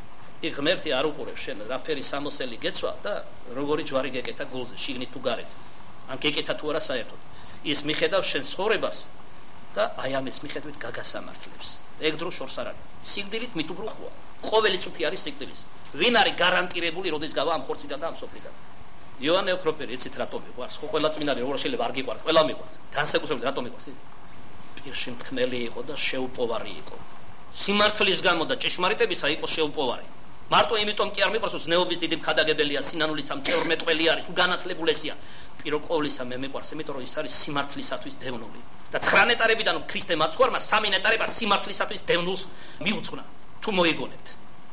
იქ ღმერთი არ უყურებს შენ რაფერი სამოსელი გეცვა და როგორი ჯვარი გეკეთა გულზე, შიგნით თუ გარეთ. ან გეკეთა თუ არა საერთოდ. ის მიხედავს შენ ცხოვრებას და აი ამის მიხედვით გაგასამართლებს. ეგ დრო შორს არ არის. სიკვდილით მით უბრუხოა. ყოველი წუთი არის სიკვდილის. ვინ არის გარანტირებული, როდის გავა ამ ხორციდან და ამ სოფლიდან? იოანე ოქროპერი, იცით რატომ მიყვარს? ხო ყველა წმინდანი როგორ შეიძლება არ გიყვარს? ყველა მიყვარს. განსაკუთრებით რატომ მიყვარს? პირში მთქმელი იყო და შეუპოვარი იყო. სიმართლის გამო და ჭეშმარიტებისა იყო შეუპოვარი. მარტო იმიტომ კი არ მიყვარს, რომ ზნეობის დიდი მქადაგებელია, სინანულის სამჭეორმეტყველი არის, უგანათლებულესია. პირო ყოვლისა მე მიყვარს, იმიტომ რომ ის არის სიმართლისათვის დევნული. და ცხრა ნეტარებიდან ქრისტე მაცხვარმა სამი ნეტარება სიმართლისათვის დევნულს მიუძღვნა. თუ მოიგონებთ.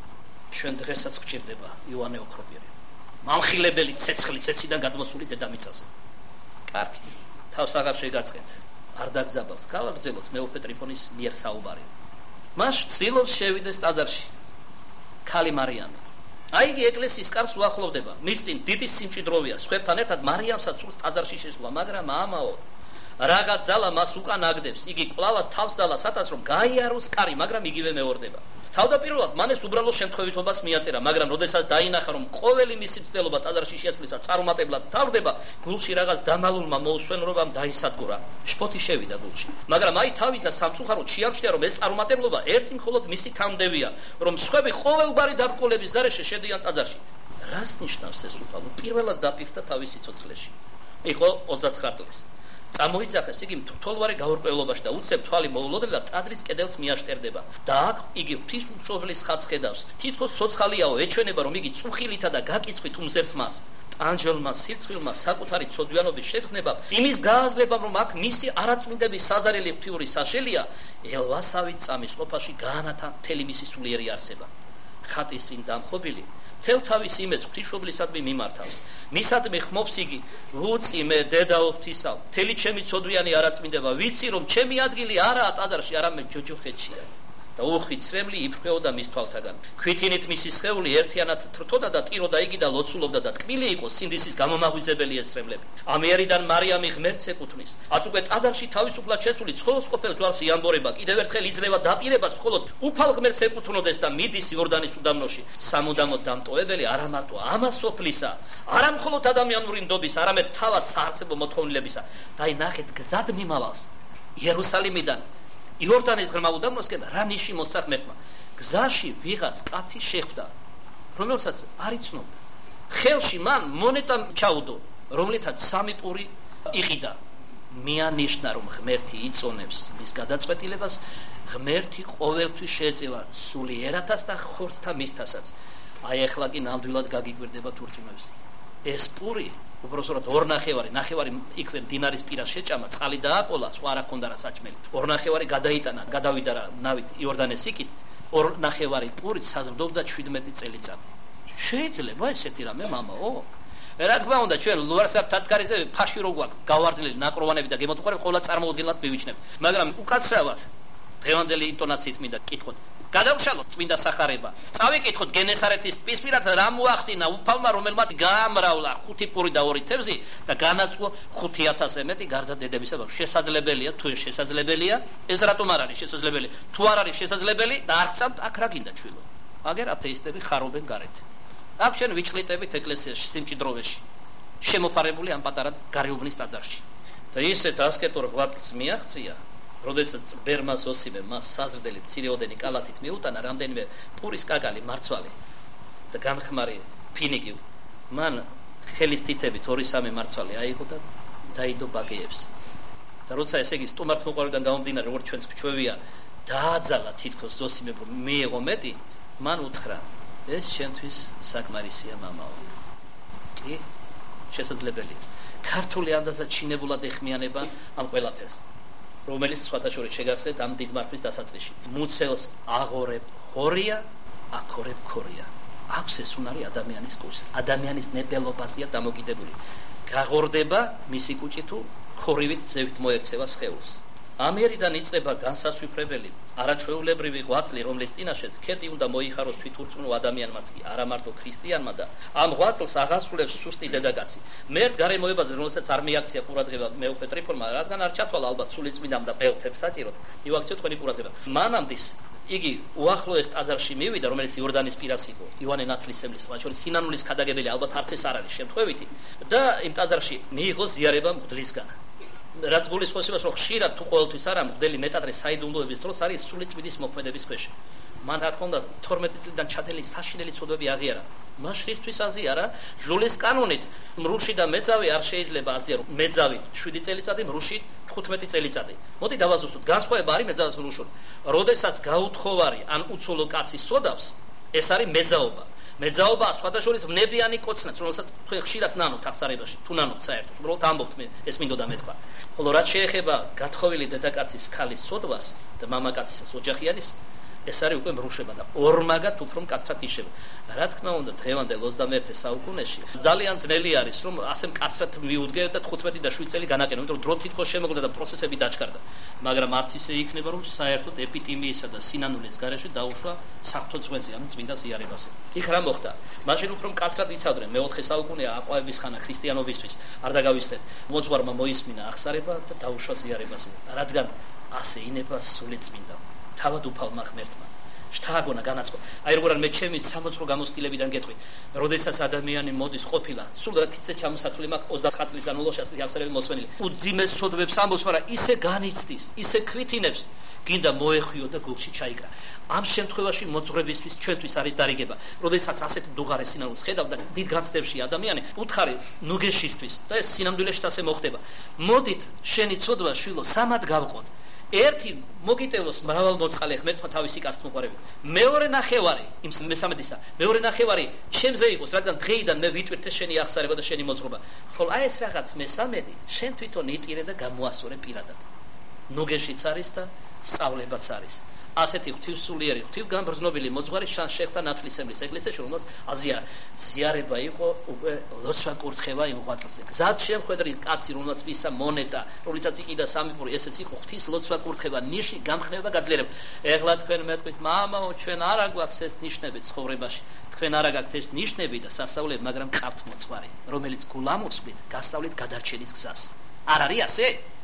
ჩვენ დღესაც გჭირდება იოანე ოქროპირი. მამხილებელი ცეცხლის ეციდან გადმოსული დედამიწაზე. კარგი. თავს აღარ შეგაწყეთ. არ დაგზავნოთ. გავაგზავნოთ მეუფე ტრიფონის მიერ საუბარი. მას ცდილობს შევიდეს ტაძარში. ქალი მარიამი. აი იგი ეკლესიის კარს უახლოვდება. მის წინ დიდი სიმჭიდროვეა. სხვებთან ერთად მარიამსაც სურს ტაძარში შესვლა, მაგრამ ამაო რაღაც ძალა მას უკან აგდებს. იგი კვლავაც თავს ძალა სადაც რომ გაიაროს კარი, მაგრამ იგივე მეორდება. თავდაპირველად მან ეს უბრალო შემთხვევითობას მიაწერა, მაგრამ როდესაც დაინახა რომ ყოველი მისი მცდელობა ტაძარში შესვლისას წარუმატებლად თავდება, გულში რაღაც დამალულმა მოუსვენრობამ დაისადგურა. შფოთი შევიდა გულში. მაგრამ აი თავის და სამწუხაროდ შეამჩნია რომ ეს წარუმატებლობა ერთი მხოლოდ მისი თამდევია, რომ სხვები ყოველგვარი დაბრკოლების გარეშე შედიან ტაძარში. რას ნიშნავს ეს უფალო? პირველად დაფიქრდა თავის სიცოცხლეში. იყო ოცდაცხრა წლის. წამოიძახეს იგი მთლოვანი გაურკვევლობაში და უცებ თვალი მოულოდნელად ტაძრის კედელს მიაშტერდება და აქ იგი ღვთისმშობლის ხატს ხედავს. თითქოს ცოცხალიაო ეჩვენება რომ იგი წუხილითა და გაკიცხვით უმზერს მას. ტანჯელმა სირცვილმა საკუთარი ცოდვიანობის შეგრძნება იმის გააზრებამ რომ აქ მისი არაწმინდების საზარელი ღვთიური საშელია ელვასავით წამის ყოფაში გაანათა მთელი მისი სულიერი არსება. ხატის წინ დამხობილი თელ თავის იმედს ღვთისმშობლისადმი მიმართავს. მისადმი ხმობს იგი უწყი მე დედაო ღვთისავ, მთელი ჩემი ცოდვიანი არაწმინდება, ვიცი რომ ჩემი ადგილი არაა ტაძარში, არამედ ჯოჯოხეთშია. და უხვი ცრემლი იფრქვეოდა მის თვალთაგან. ქვითინით მისი სხეული ერთიანად თრთოდა და ტიროდა იგი და ლოცულობდა და ტკბილი იყო სინდისის გამომაღვიძებელი ესრემლები. ამიერიდან მარიამი ღმერთს ეკუთვნის. აც უკვე ტაძარში თავისუფლად შესული ცხოველს ყოფილ ჯვარს იამბორება, კიდევ ერთხელ იძლევა დაპირებას მხოლოდ უფალ ღმერთს ეკუთვნოდეს და მიდის იორდანის უდაბნოში. სამუდამოდ დამტოვებელი არა მარტო ამას სოფლისა, არა მხოლოდ ადამიანური ნდობის, არამედ თავად საარსებო მოთხოვნილებისა. და აი ნახეთ გზად მიმავალს იერუსალიმიდან იორდანის ღრმა უდაბნოსკენ რა ნიში მოსცა ღმერთმა. გზაში ვიღაც კაცი შეხვდა, რომელსაც არ იცნობდა. ხელში მან მონეტა ჩაუდო, რომლითაც სამი პური იყიდა. მიანიშნა რომ ღმერთი იწონებს მის გადაწყვეტილებას, ღმერთი ყოველთვის შეეწევა სულიერათას და ხორცთა მისთასაც. აი ახლა კი ნამდვილად გაგიკვირდება თურქიმებს. ეს პური უბრალოდ ორ ნახევარი, ნახევარი იქვე დინარის პირას შეჭამა, წყალი დააყოლა, სხვა არ ჰქონდა რა საჭმელი. ორ ნახევარი გადაიტანა, გადავიდა რა ნავით იორდანეს იქით, ორ ნახევარი პურით საზრდოობდა შვიდმეტი წელიწადი. შეიძლება ესეთი რამე მამაო? რა თქმა უნდა, ჩვენ ლუარსაბ-თათკარიზე ფაში რო გვაქვს, გავარდნილი ნაკროვანები და გემოთუყარები ყოველ წარმოუდგენლად მივიჩნევთ. მაგრამ უკაცრავად დღევანდელი ინტონაციით მინდა გკითხოთ. გადავშალოთ წმინდა სახარება. წავიკითხოთ გენესარეთის ტბისპირად რა მოახდინა უფალმა, რომელმაც გაამრავლა ხუთი პური და ორი თევზი და განაწყვო ხუთი ათასზე მეტი გარდა დედებისა. შესაძლებელია, თუ შესაძლებელია, ეს რატომ არ არის შესაძლებელი? თუ არ არის შესაძლებელი და არ გწამთ, აქ რა გინდა ჩვილო? აგერ ათეისტები ხარობენ გარეთ. აქ შენ ვიჭლიტებით ეკლესიაში, სიმჭიდროვეში, შემოფარებული ამ პატარა გარეუბნის ტაძარში. და ისეთ ასკეტურ ღვაწლს მიაღწია, როდესაც ბერმა ზოსიმე მას საზრდელი მცირეოდენი კალათით მიუტანა რამდენიმე პურის კაკალი მარცვალი და განხმარი ფინიგი მან ხელის თითებით ორი სამი მარცვალი აიღო და დაიდო ბაგეებს და როცა ესე იგი სტუმართმოყვარიდან გამომდინარე როგორც ჩვენს ჩვევია დააძალა თითქოს ზოსიმე მიიღო მეტი მან უთხრა ეს შენთვის საკმარისია მამაო კი შესაძლებელია ქართული ანდაზა ჩინებულად ეხმიანება ამ ყველაფერს რომელიც სხვათა შორის შეგახსენეთ ამ დიდმარხვის დასაწყისში მუცელს აღორებ ხორია აქორებ ხორია აქვს ეს უნარი ადამიანის კუჩს ადამიანის ნებელობაზეა დამოკიდებული გაღორდება მისი კუჭი თუ ხორივით ზევით მოექცევა სხეულს ამერიდან იწყება განსასვიფრებელი არაჩვეულებრივი ღვაწლი რომლის წინაშეც ქედი უნდა მოიხაროს თვითურწმუნო ადამიანმაც კი არა მარტო ქრისტიანმა და ამ ღვაწლს აღასრულებს სუსტი დედაკაცი მერტ გარემოებაზე რომელსაც არ მიაქცია ყურადღება მეუღლე ტრიფონმა რადგან არ ჩათვალა ალბათ სულიწმიდამ და მეუღლებს საჭიროდ მივაქციოთ თქვენი ყურადღება მანამდის იგი უახლოეს ტაძარში მივიდა რომელიც იორდანის პირას იყო ივანე ნათლისმცემლის მათ შორის სინანულის ქადაგებელი ალბათ არც ეს არ არის შემთხვევითი და იმ ტაძარში მიიღო ზიარება მღვდლისგან რაც გულისხმობს იმას რომ ხშირად თუ ყოველთვის არა მღვდელი მეტადრე საიდუმლოების დროს არის სულიწმიდის მოქმედების ქვეშ მან რა თქმა უნდა თორმეტი წლიდან ჩადელი საშინელი ცოდვები აღიარა მას ხისთვის აზიარა ჟულის კანონით მრუში და მეძავი არ შეიძლება აზიარო მეძავი შვიდი წელიწადი მრუში თხუთმეტი წელიწადი მოდი დავაზუსტოთ განსხვავება არის მეძავის მრუშურ როდესაც გაუთხოვარი ან უცოლო კაცი სოდავს ეს არის მეძაობა მეძაობა სხვადასხვა ვნებიანი კოცნაც რომელსაც თქვენ ხშირად ნანოთ აღსარებაში თუ ნანოთ საერთოდ უბრალოდ ამბობთ მე ეს მინდოდა მეთქვა ხოლო რაც შეეხება გათხოვილი დედაკაცის ქალის სოდვას და მამაკაცის ოჯახიანის ეს არის უკვე მრუშება და ორმაგად უფრო მკაცრად იშება რა თქმა უნდა დღევანდელ ოცდამეერთე საუკუნეში ძალიან ძნელი არის რომ ასე მკაცრად მიუდგე და თხუთმეტი და შვიდი წელი განაკენო იმიტომ რომ დრო თითქოს შემოგვდა და პროცესები დაჩქარდა მაგრამ არც ისე იქნება რომ საერთოდ ეპიდემიისა და სინანულის გარეშე დაუშვა საღვთო ძღვენზე ამ წმინდა ზიარებაზე იქ რა მოხდა მაშინ უფრო მკაცრად იცავდნენ მეოთხე საუკუნეა აყვავების ხანა ქრისტიანობისთვის არ დაგავიწყდეთ მოძღვარმა მოისმინა აღსარება და დაუშვა ზიარებაზე რადგან ასე ინება სულიწმინდა თავად უფალმა ღმერთმა შთააგონა განაწყო აი როგორ არ მე ჩემი სამოძღვრო გამოცდილებიდან გეტყვი როდესაც ადამიანი მოდის ყოფილა სულ რა თიცე ჩამოსათვლი მაქვს ოცდათხმეტ წლის განმავლობაში ასეთი აღსარები მოსვენილი უძიმეს სოდვებს ამბობს მაგრამ ისე განიცდის ისე ქვითინებს გინდა მოეხვიო და გულში ჩაიკრა ამ შემთხვევაში მოძღვრებისთვის ჩვენთვის არის დარიგება როდესაც ასეთ დუღარე სინანულს ხედავ და დიდ განცდებში ადამიანი უთხარი ნუგეშისთვის და ეს სინამდვილეში ასე მოხდება მოდით შენი ცოდვა შვილო სამად გავყოთ ერთი მოგიტევოს მრავალ მოწყალე ღმერთმა თავისი კაცთმოყარებით მეორე ნახევარი იმ მესამედისა მეორე ნახევარი ჩემზე იყოს რადგან დღეიდან მე ვიტვირთე შენი აღსარება და შენი მოძღვრება ხოლო აი ეს რაღაც მესამედი შენ თვითონ იტირე და გამოასწორე პირადად ნუგეშიც არის და სწავლებაც არის ასეთი ღვთივსულიერი ღვთივგამბრძნობილი მოძღვარი შანს შეხვდა ნათლისმცემლის ეკლესიაში რომელსაც აზიარა ზიარება იყო უკვე ლოცვა კურთხევა იმ ღვაწლზე გზად შემხედრი კაცი რომელსაც ვისა მონეტა რომლითაც იყიდა სამი პური ესეც იყო ღვთის ლოცვა კურთხევა ნიში გამხნევა გაძლიერება ეხლა თქვენ მეტყვით მამაო ჩვენ არა გვაქვს ეს ნიშნები ცხოვრებაში თქვენ არა გაქვთ ეს ნიშნები და სასწაულები მაგრამ ყავთ მოძღვარი რომელიც გულამოსვლით გასწავლით გადარჩენის გზას არ არის ასე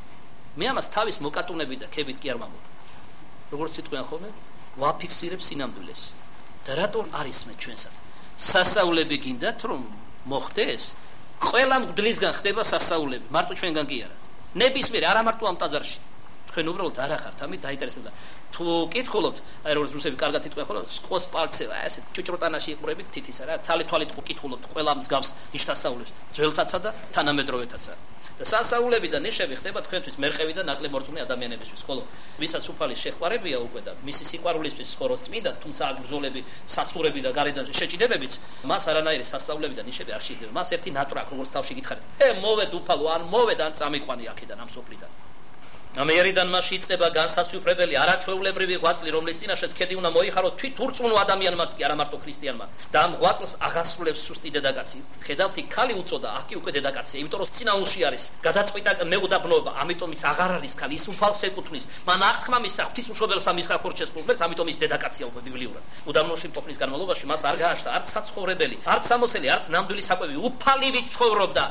მე ამას თავის მოკატუნებით და ქებით კი არ ვამბობ როგორც იტყვიან ხოლმე ვაფიქსირებ სინამდვილეს და რატომ არის მე ჩვენსაც სასწაულები გინდათ რომ მოხდეს ყველა მღვდლისგან ხდება სასწაულები მარტო ჩვენგან კი არა ნებისმიერ არა მარტო ამ ტაძარში თქვენ უბრალოდ არ ახართ ამით დაინტერესებდა თუ კითხულობთ აი როგორც რუსები კარგად იტყვიან ხოლმე სკოს პალცევა ესე ჭუჭროტანაში იყურებით თითისა რა ცალი თვალით კითხულობთ ყველა მსგავს ნიშნასწაულებს ძველთაცა და თანამედროვეთაცა და სასწაულები და ნიშები ხდება თქვენთვის მერყევი და ნაკლებ მორწმუნე ადამიანებისთვის ხოლო ვისაც უფალი შეყვარებია უკვე და მისი სიყვარულისთვის ხორო წმინდა თუმცა აგბრძოლები სასურები და გარედან შეჭიდებებიც მას არანაირი სასწაულები და ნიშები არ შეიძლება მას ერთი ნატრა როგორც თავში გითხარით ე მოვედ უფალო ან მოვედ ან წამიყვანი აქედან ამ სოფლიდან ამერიდან მასში იწყება განსასვიფრებელი არაჩვეულებრივი ღვაწლი რომლის წინაშეც ქედი უნდა მოიხაროს თვითურწმუნო ადამიანმაც კი არა მარტო ქრისტიანმა და ამ ღვაწლს აღასრულებს სუსტი დედაკაცი ხედავთ იქ ქალი უწოდა აქ კი უკვე დედაკაცია იმიტომ რომ წინაულში არის გადაწყვიტა მეუდაბნოება ამიტომ ის აღარ არის ქალი ის უფალს ეკუთვნის მან აღთქმა მისცა ღვთისმშობელს ამის ხორჩეს ფულმეს ამიტომ ის დედაკაცია უკვე ბიბლიურად უდაბნოში მყოფნის განმავლობაში მას არ გააჩნდა არც საცხოვრებელი არც სამოსელი არც ნამდვილი საკვები უფალივით ცხოვრობდა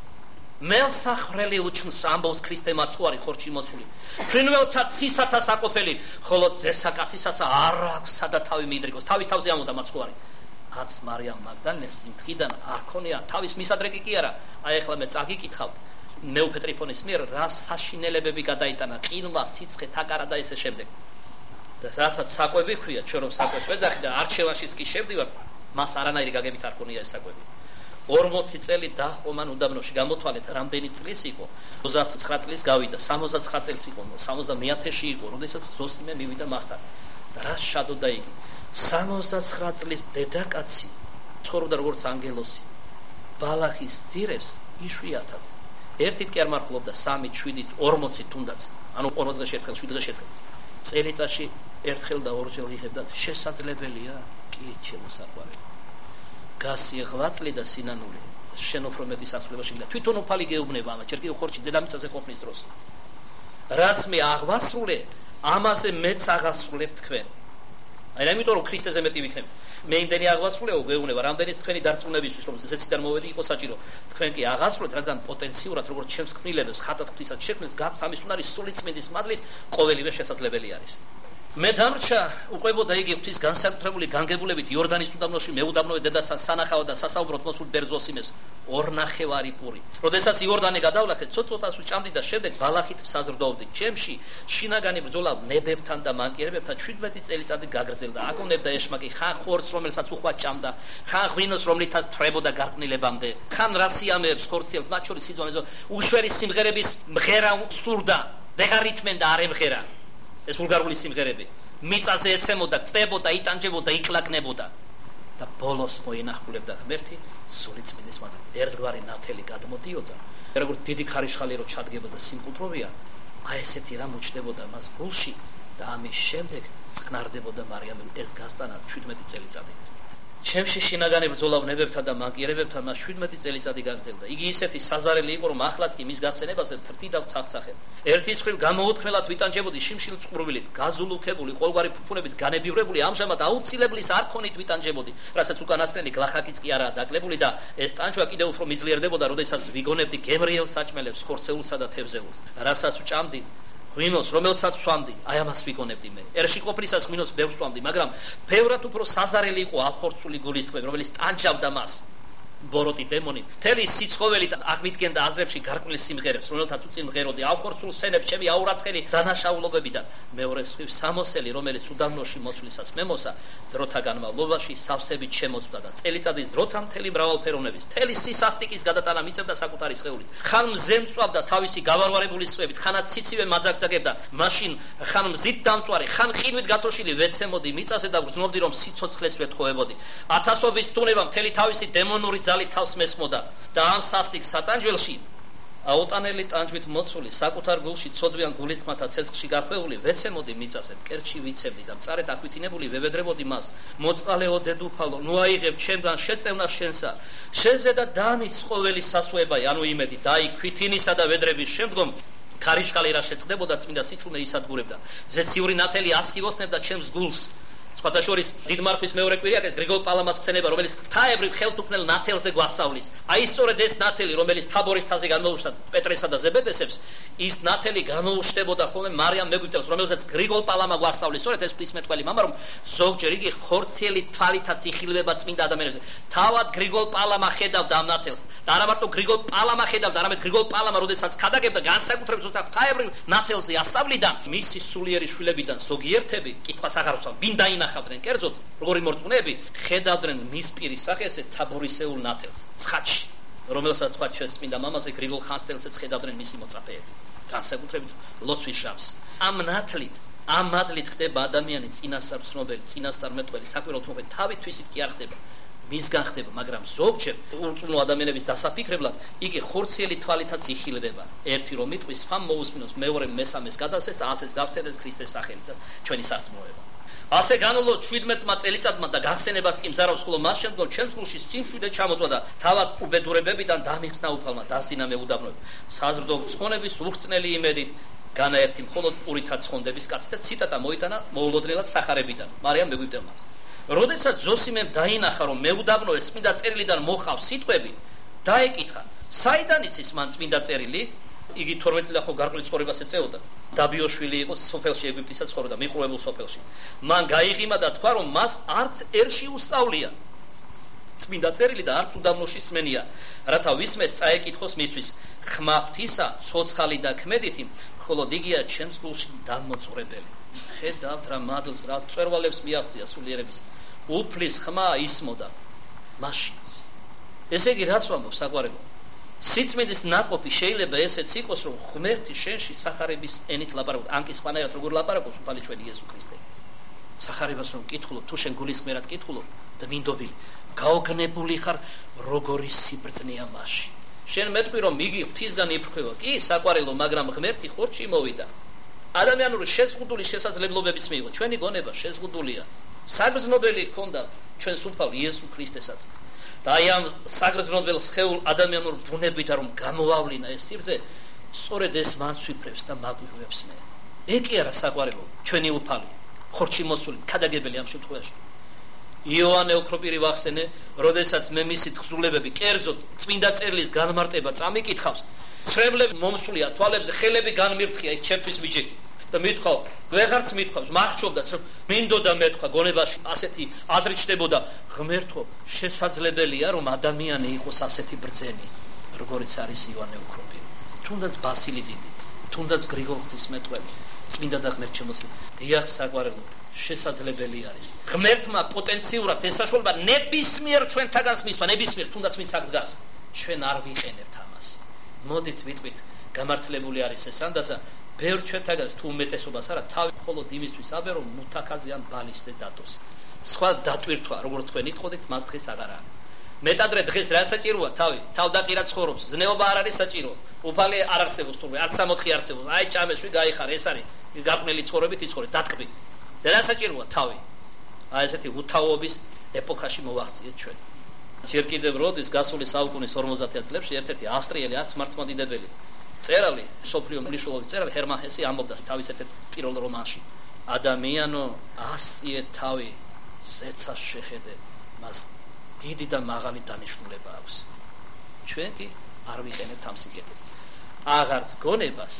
მელსახრელი უჩნს ამბობს ქრისტე მაცხვარი ხორჩი მოსული ფრინველთა ცისათა საკოფელი ხოლო ძესაკაცისასა არ აქვს სადა თავი მიიდრიგოს თავის თავზე ამოდა მაცხვარი არც მარიამ მაგდალენს იმ დღიდან არ ქონია თავის მისადრეკი კი არა აი ახლა მე წაგიკითხავთ მეუფე ტრიფონის მიერ რა საშინელებები გადაიტანა ყინვა, სიცხე, თაკარა და ესე შემდეგ. და რასაც საკვები ქვია, ჩვენ რომ საკვებს ვეძახი და არჩევანშიც კი შევდივარ, მას არანაირი გაგებით არ ქონია ეს საკვები. ორმოცი წელი დაჰყო მან უდაბნოში, გამოთვალეთ რამდენი წლის იყო. ოცდათცხრა წლის გავიდა, სამოცდათცხრა წელს იყო, სამოცდამეათეში იყო, როდესაც ზოსიმე მივიდა მასთან. და რა შადოდა იგი? სამოცდათცხრა წლის დედაკაცი ცხოვრობდა როგორც ანგელოსი. ბალახის ძირებს იშვიათად. ერთით კი არ მარხულობდა, სამით, შვიდით, ორმოცით თუნდაც. ანუ ორმოც დღეში ერთხელ, შვიდ დღეში ერთხელ. წელიწადში ერთხელ და ორჯერ იღებდა. შესაძლებელია? კი, ჩემო საყვარელი. გასი ღვაწლი და სინანული. შენ უფრო მეტი სასწავლება შეგიძლია. თვითონ უფალი გეუბნება ამა, ჯერ კიდევ ხორჩი დედამიწაზე ყოფნის დროს. რაც მე აღვასრულე, ამაზე მეც აღასრულებ თქვენ. აი ამიტომ რომ ქრისტეზე მეტი ვიქნებ. მე იმდენი აღვასრულეო გეუბნება, რამდენიც თქვენი დარწმუნებისთვის, რომ ზეციდან მოვედი იყო საჭირო. თქვენ კი აღასრულეთ, რადგან პოტენციურად როგორც ჩემს ქმნილებებს ხატად ღვთისად შექმნეს, გაქვთ ამის უნარი სული წმინდის მადლით, ყოველივე შესაძლებელი არის. მე დამრჩა უყვებოდა იგი ღვთის განსაკუთრებული განგებულებით იორდანის უდაბნოში მეუდაბნოვე დედას სანახავდა და სასაუბროდ მოსულ ბერძოსიმეს ორნახევარი პური. როდესაც იორდანი გადავლახეთ, ცოტ-ცოტას ვჭამდი და შემდეგ ბალახით ვსაზრდოვდი. ჩემში შინაგანი ბრძოლა ნებებთან და მანკიერებებთან შვიდმეტი წელიწადი გაგრძელდა. აკონებდა ეშმაკი, ხან ხორცს, რომელსაც უხვად ჭამდა, ხან ღვინოს, რომლითაც თრებოდა გარყვნილებამდე, ხან რასიამეებს ხორციელს, მათ შორის სიძვანეზე უშვერი სიმღერების მღერა სურდა, ვეღარ ითმენდა არ ემღერა. ეს ვულგარული სიმღერები მიწაზე ეცემოდა, კვდებოდა, იტანჯებოდა, იკლაკნებოდა და ბოლოს მოინახულებდა ღმერთი სული წმინდის მადლით. ერთგვარი ნათელი გადმოდიოდა, როგორც დიდი ხარიშხალი რო ჩადგებოდა სიმკუთროვია, აი ესეთი რამ უჩნდებოდა მას გულში და ამის შემდეგ წყნარდებოდა მარიამი. ეს გასტანა შვიდმეტი წელიწადი. ჩემში შინაგანი ბრძოლა ნებებთან და მანკიერებებთან მას შვიდმეტი წელიწადი გაგრძელდა. იგი ისეთი საზარელი იყო, რომ ახლაც კი მის გახსენებაზე თრთი და ცახცახე. ერთის მხრივ გამოუთხმელად ვიტანჯებოდი შიმშილ წყურვილით, გაზულუქებული, ყოველგვარი ფუფუნებით განებივრებული, ამჟამად აუცილებლის არ ქონით ვიტანჯებოდი, რასაც უკანასკნელი გლახაკიც კი არაა დაკლებული და ეს ტანჯვა კიდევ უფრო მიძლიერდებოდა, როდესაც ვიგონებდი გემრიელ საჭმელებს, ხორცეულსა და თევზეულს, რასაც ვჭამდი ღვინოს, რომელსაც ვსვამდი, აი ამას ვიგონებდი მე. ერში ყოფნისას ღვინოს ბევრს ვსვამდი, მაგრამ ბევრად უფრო საზარელი იყო ახორცული გულის თქმები, რომელიც ტანჯავდა მას. ბოროტი დემონი მთელი სიცხოველით აღმიდგენდა აზრებში გარკვეულ სიმღერებს, რომელთაც უწინ მღეროდი ახორცულ სცენებს ჩემი აურაცხელი დანაშაულობებიდან. მეორე სხვი სამოსელი, რომელიც უდაბნოში მოსვლისას მემოსა, დროთა განმავლობაში სავსებით შემოწვდა და წელიწადის დროთა მთელი მრავალფეროვნების, მთელი სისასტიკის გადატანა მიწევდა საკუთარი სხეულით. ხან მზე მწვავდა თავისი გავარვარებული სვებით, ხანაც სიცივე მაძაგძაგებდა, მაშინ ხან მზით დამწვარი, ხან ყინვით გათოშილი ვეცემოდი მიწაზე და ვგრძნობდი, რომ სიცოცხლეს ვეთხოვებოდი. ათასობის ტუნება მთელი თავისი დემონური ძალით თავს მესმოდა და ამ სასტიკ სატანჯველში აუტანელი ტანჯვით მოცული, საკუთარ გულში ცოდვიან გულისხმათა ცეცხლში გახვეული ვეცემოდი მიწაზე, მკერდში ვიცებდი და მწარედ აქვიტინებული ვევედრებოდი მას. მოწყალეო დედუფალო, ნუ აიღებ ჩემგან შეწევნა შენსა, შენზე და დამიც ყოველი სასვეებაი, ანუ იმედი დაიქვიტინისა და ვედრების შემდგომ ქარიშხალი რა შეწყდებოდა წმინდა სიჩუმე ისადგურებდა. ზეციური ნათელი ასკივოსნებდა ჩემს გულს. სხვათა შორის დიდ მარხვის მეორე კვირიაკეს გრიგოლ პალამას ხსენება, რომელიც ღვთაებრივ ხელთუქმნელ ნათელზე გვასწავლის. აი სწორედ ეს ნათელი, რომელიც თაბორის მთაზე გამოუშვდა პეტრესა და ზებედესებს, ის ნათელი გამოუშვდებოდა ხოლმე მარიამ მეგვიტელს, რომელზეც გრიგოლ პალამა გვასწავლის. სწორედ ეს ღვთისმეტყველი მამა, რომ ზოგჯერ იგი ხორციელი თვალითაც იხილება წმინდა ადამიანებზე. თავად გრიგოლ პალამა ხედავდა ამ ნათელს და არა მარტო გრიგოლ პალამა ხედავდა, არამედ გრიგოლ პალამა, როდესაც ქადაგებდა განსაკუთრებით თორსა ღვთაებრივ ნათელზე ასავლიდან, მისი სულიერი შვილებიდან ზოგიერთები კითხვას აღარ უსვამდნენ, ვინ დაინა ხავდნენ კერძოდ როგორი მორწმუნეები ხედავდნენ მის პირის სახეზე თაბორისეულ ნათელს ცხადში, რომელსაც თქვა ჩვენს წმინდა მამაზე გრიგოლ ხანძთელსაც ხედავდნენ მისი მოწაფეები, განსაკუთრებით ლოცვის შაბს. ამ ნათლით, ამ მადლით ხდება ადამიანი წინასწარ ცნობელი, წინასწარ მეტყველი, საკვირველთმოქმედი, თავით თვისით კი არ ხდება, მისგან ხდება, მაგრამ ზოგჯერ ურწმუნო ადამიანების დასაფიქრებლად იგი ხორციელი თვალითაც იხილდება. ერთი რომ იტყვის, სხვა მოусმინოს, მეორე მესამეს გადასცეს, ასეც გავხსენდეს ქრისტეს სახელით და ჩვენი სარწმუნოება. ასე განვლო შვიდმეტმა წელიწადმა და გახსენებაც კი მზარავს, ხოლო მას შემდგომ ჩემს გულში სიმშვიდე ჩამოწვა და თავად უბედურებებიდან დამიხსნა უფალმა დასინა მეუდაბნოები. საზრდო ცხონების უხრწნელი იმედით განაერთი მხოლოდ პურითა ცხონდების კაცი და ციტატა მოიტანა მოულოდნელად სახარებიდან მარიამ მეგვიტელმა. როდესაც ზოსიმემ დაინახა, რომ მეუდაბნოეს წმინდა წერილიდან მოხავს სიტყვები, დაეკითხა, საიდან იცის მან წმინდა წერილი? იგი თორმეტ წელი ახო გარკვეულ ცხოვრებას ეწეოდა. დაბიოშვილი იყო სოფელში, ეგვიპტისა ცხოვრობდა, მიყრუებულ სოფელში. მან გაიღიმა და თქვა, რომ მას არც ერში უსწავლია. წმინდა წერილი და არც უდაბნოში სმენია, რათა ვისმეს წაეკითხოს მისთვის ხმა ღვთისა, ცოცხალი და ქმედითი, მხოლოდ იგია ჩემს გულში დამოწურებელი. ხედავთ რა მადლს, რა მწვერვალებს მიაღწია სულიერების. უფლის ხმა ისმოდა მაშინ. ესე იგი რაც ვამბობ საყვარელო, სიწმინდის ნაკოფი შეიძლება ესეც იყოს, რომ ღმერთი შენში სახარების ენით ლაპარაკობს, ანკი სხვანაირად როგორ ლაპარაკობს უფალი ჩვენი იესო ქრისტე. სახარებას რომ კითხულობ, თუ შენ გულისხმერად კითხულობ და მინდობილი, გაოგნებული ხარ, როგორი სიბრძნეა მასში. შენ მეტყვი რომ იგი ღვთისგან იფრქვევა, კი საყვარელო, მაგრამ ღმერთი ხორცში მოვიდა. ადამიანური შეზღუდული შესაძლებლობებიც მიიღო, ჩვენი გონება შეზღუდულია. საგრძნობელი ჰქონდა ჩვენს უფალ იესო ქრისტესაც. და აი ამ საგრძნობელ სხეულ ადამიანურ ბუნებიდან რომ გამოავლინა ეს სიბრძე, სწორედ ეს მანცვიფრებს და მაგვირგვებს მე. ეგ კი არა საყვარელო, ჩვენი უფალი, ხორცში მოსული, ქადაგებელი ამ შემთხვევაში. იოანე ოქროპირი ვახსენე, როდესაც მე მისი თხზულებები კერძოდ წმინდა წერილის განმარტება წამიკითხავს, ცრემლები მომსულია, თვალებზე ხელები განმირთხია, იქ ჩემთვის მიჯექი. და მithქვავ, ვეღარც მithქვავს, მახრჩობდაც რომ მინდოდა მეთქვა გონებაში ასეთი აზრი ჩნდებოდა, ღმერთო, შესაძლებელია რომ ადამიანი იყოს ასეთი ბრძენი, როგორიც არის იოანე ოქროპირი. თუნდაც ბასილი დიდი, თუნდაც გრიგოლ ღვთისმეტყველი, წმინდა და ღმერთშემოსილი. დიახ საყვარელო, შესაძლებელი არის. ღმერთმა პოტენციურად ესაშუალება ნებისმიერ ჩვენთაგანს მისვა, ნებისმიერ, თუნდაც ვინც აქ დგას. ჩვენ არ ვიყენებთ ამას. მოდით ვიტყვით, გამართლებული არის ეს ანდაზა, ბევრ ჩვენთაგანს თუ უმეტესობას არა, თავი მხოლოდ იმისთვის აბე რომ მუთაქაზე ან ბალისზე დადოს. სხვა დატვირთვა, როგორც თქვენ იტყოდით, მას დღეს აღარ არის. მეტადრე დღეს რა საჭიროა თავი, თავდაყირა ცხოვრობს, ზნეობა არ არის საჭირო. უფალი არ არსებობს თურმე, არც სამოთხე არსებობს. აი ჭამესვი გაიხარე, ეს არის გარყვნილი ცხოვრებით იცხოვრე, დატკბი. და რა საჭიროა თავი? აი ესეთი უთავობის ეპოქაში მოვახციეთ ჩვენ. ჯერ კიდევ როდის გასული საუკუნის ორმოცდაათი წლებში ერთ-ერთი ავსტრიელი არც მართლმადიდებელი წერალი, სოფლიო მნიშვნელობის წერალი ჰერმან ჰესი ამბობდა თავის ერთ-ერთ პირველ რომანში, ადამიანო ასიე თავი ზეცას შეხედე, მას დიდი და მაღალი დანიშნულება აქვს. ჩვენ კი არ ვიყენებთ ამ სიკეთეს. აღარც გონებას,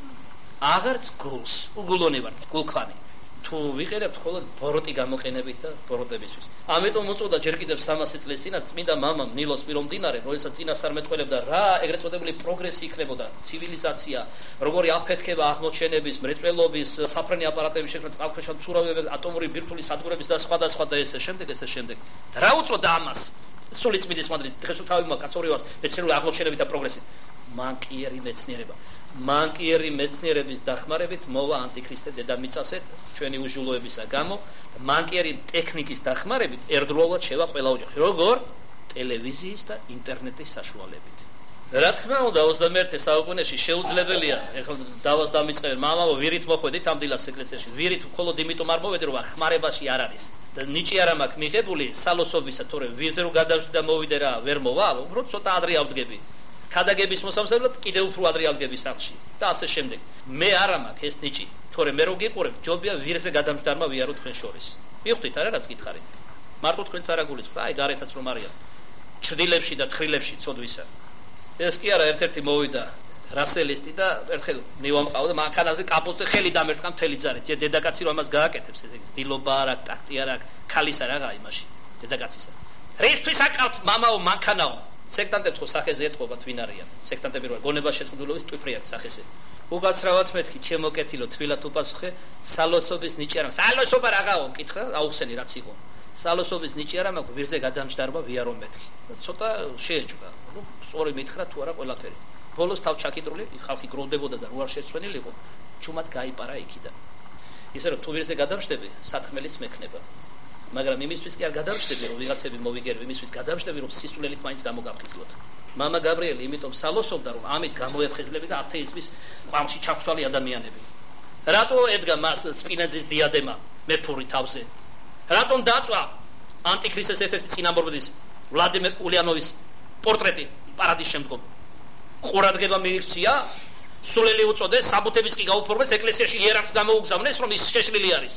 აღარც გულს, უგულონი ვართ, გულქვანი. თუ ვიყენებთ მხოლოდ ბოროტი გამოყენებით და ბოროტებისთვის. ამიტომ მოწოდა ჯერ კიდევ სამასი წლის წინათ წმინდა მამამ ნილოს პირომდინარე, როდესაც წინასწარ მეტყველებდა რა ეგრეთ წოდებული პროგრესი იქნებოდა, ცივილიზაცია, როგორი აფეთქება აღმოჩენების, მრეწველობის, საფრენი აპარატების შექმნა, წყალქვეშა მცურავებების, ატომური ბირთვული სადგურების და სხვა და სხვა და ესე შემდეგ, ესე შემდეგ. რა უწოდა ამას? სული წმინდის მადლით, დღეს თუ თავი მაკაცორიოს მეცნიერული აღმოჩენებით და პროგრესით. მანკიერი მეცნიერება. მანკიერი მეცნიერების დახმარებით მოვა ანტიქრისტე დედამიწაზე ჩვენი უჟულოებისა გამო, მანკიერი ტექნიკის დახმარებით ერთდროულად შევა ყველა ოჯახი, როგორ ტელევიზიის და ინტერნეტის საშუალებით. რა თქმა უნდა, ოცდამეერთე საუკუნეში შეუძლებელია, ეხლა დავას დამიწყებენ, მამაო, ვირით მოხვედით ამ დილას ეკლესიაში. ვირით მხოლოდ იმიტომ არ მოვედი, რომ ხმარებაში არ არის. და ნიჭი არ მაქვს მიღებული სალოსობისა, თორე ვირზე რო გადავში და მოვიდე რა, ვერ მოვალ, უბრალოდ ცოტა ადრე ავდგები. ქადაგების მოსამსებლად კიდევ უფრო ადრე ავდგები სახლში და ასე შემდეგ. მე არა მაქვს ეს ნიჭი, თორე მე რო გიყურებ, ჯობია ვირზე გადამჯდარმა ვიარო თქვენ შორის. მივხვდით არა რაც გითხარით. მარტო თქვენც არა გულისხმობთ, აი გარეთაც რომ არიან. ჩრდილებში და თხრილებში ცოდვისა. ეს კი არა ერთ-ერთი მოვიდა რასელისტი და ერთხელ მივამყავდა მანქანაზე კაპოტზე ხელი დამერტყა მთელი ძარით. ჯერ დედაკაცი რომ ამას გააკეთებს, ესე იგი დილობა არ აქვს, ტაქტი არ აქვს, ქალის არ აქვს იმაში დედაკაცისა. რისთვის აკავთ მამაო მანქანაო? სექტანტებს ხო სახეზე ეთყობათ ვინ არიან? სექტანტები რო გონება შეწყვილობის ტვიფრი აქვს სახეზე. უგაცრავად მეთქი, ჩემო კეთილო, თვილად უპასუხე, სალოსობის ნიჭი არა. სალოსობა რაღაცაო, მკითხა, აუხსენი რაც იყო. სალოსობის ნიჭი არა მაქვს, ვირზე გადამჯდარმა ვიარო მეთქი. ცოტა შეეჭვდა. ნუ სწორი მითხრა თუ არა ყველაფერი. ბოლოს თავ ჩაკიდრული, ხალხი გროვდებოდა და რო არ შეცვენილიყო, ჩუმად გაიპარა იქიდან. ისე რომ თუ ვირზე გადამჯდები, სათხმელიც მექნება. მაგრამ იმისთვის კი არ გადავშტები რომ ვიღაცები მოვიგერ, იმისთვის გადავშტები რომ სისულელით მაინც გამოგაფხიზლოთ. მამა გაბრიელი იმიტომ სალოსობდა რომ ამით გამოეფხიზლები და ათეიზმის ყვამში ჩაქვსვალი ადამიანები. რატო ედგა მას სპინაძის დიადემა მეფური თავზე? რატომ დაწვა ანტიქრისტეს ერთ-ერთი წინამორბედის ვლადიმერ ულიანოვის პორტრეტი პარადის შემდგომ? ყურადღება მიიქცია, სულელი უწოდეს, საბუთების კი გაუფორმეს, ეკლესიაში იერარქს გამოუგზავნეს რომ ის შეშლილი არის.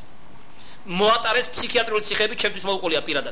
მოატარეს ფსიქიატრიული ციხეები, ჩემთვის მოუყოლია პირადად.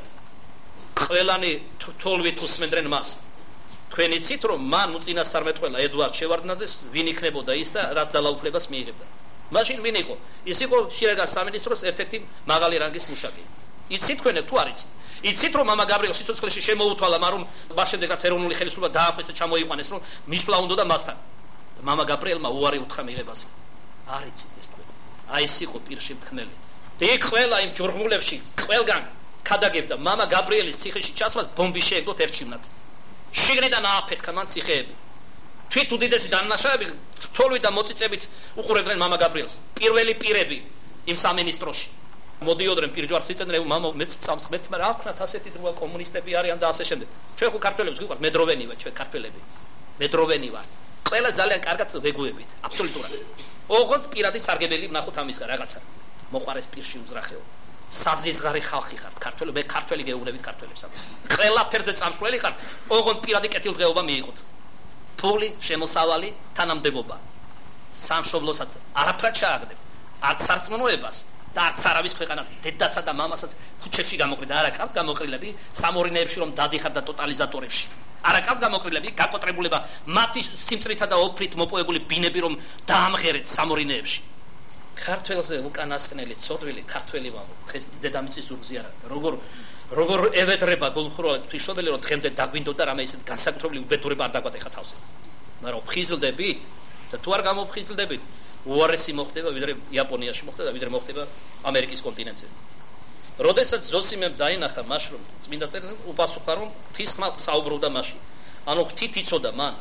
ყველანი თოლვით უსმენდნენ მას. თქვენ იცით რომ მან უწინასწარმეტყველა ედუარდ შევარდნაძეს ვინ იქნებოდა ის და რაც ძალაუფლებას მიიღებდა. მაშინ ვინ იყო? ის იყო შირაგან სამინისტროს ერთ-ერთი მაღალი რანგის მუშაკი. იცით თქვენ თუ არ იცით? იცით რომ მამა გაბრიელ სიცოცხლეში შემოუთვალა მაგრამ მას შემდეგ რაც ეროვნული ხელისუფლება დაახვეწა ჩამოიყვანეს რომ მისვლა უნდოდა მასთან მამა გაბრიელმა უარი უთხრა მიღებას არ იცით ეს თქვენ აი ეს იყო პირში მთქმელი და იქ ყველა იმ ჯორღმულებში ყველგან ქადაგებდა მამა გაბრიელის ციხეში ჩასვლას ბომბი შეეგდოთ ერჩივნად შიგნიდან ააფეთქა მან ციხეები თვით უდიდესი დანაშაები თოლვით და მოწიწებით უყურებდნენ მამა გაბრიელს პირველი პირები იმ სამინისტროში მოდიოდნენ პირჯვარს იწენდნენ მამა მეც წამს ღმერთი მაგრამ რა ვქნათ ასეთი დროა კომუნისტები არიან და ასე შემდეგ ჩვენ ხო ქართველებს გვიყვართ მედროვენი ვართ ჩვენ ქართველები მედროვენი ვართ ყველა ძალიან კარგად ვეგუებით აბსოლუტურად ოღონდ პირადი სარგებელი ვნახოთ ამისგან რაღაცა მოყარეს პირში უზრახეო საზიზღარი ხალხი ხართ ქართველები მე ქართველი გეუბნებით ქართველებს ამას ყველაფერზე წამსვლელი ხართ ოღონდ პირადი კეთილდღეობა მიიღოთ ფული შემოსავალი თანამდებობა სამშობლოსაც არაფრად ჩააგდებთ არც სარწმუნოებას და არც არავის ქვეყანას დედასა და მამასაც ქუჩებში გამოყრიდა არა ყავთ გამოყრილები სამორინეებში რომ დადიხარ და ტოტალიზატორებში არა ყავთ გამოყრილები გაკოტრებულება მათი სიმწრითა და ოფრით მოპოვებული ბინები რომ დაამღერეთ სამორინეებში ქართველზე უკანასკნელი ცოდვილი ქართველი მამა ხეს დედამიწის ზურგზე არა როგორ როგორ ევედრება გულხროლად თვიშობელი რომ დღემდე დაგვინდოდა რამე ისეთ განსაკუთრებული უბედურება არ დაგვატეხა თავზე მაგრამ ფხიზლდებით და თუ არ გამოფხიზლდებით უარესი მოხდება ვიდრე იაპონიაში მოხდა და ვიდრე მოხდება ამერიკის კონტინენტზე როდესაც ზოსიმემ დაინახა მაშ რომ წმინდა წერილი უპასუხა რომ ღვთისხმა საუბრობდა მაშინ ანუ ღვთით იცოდა მან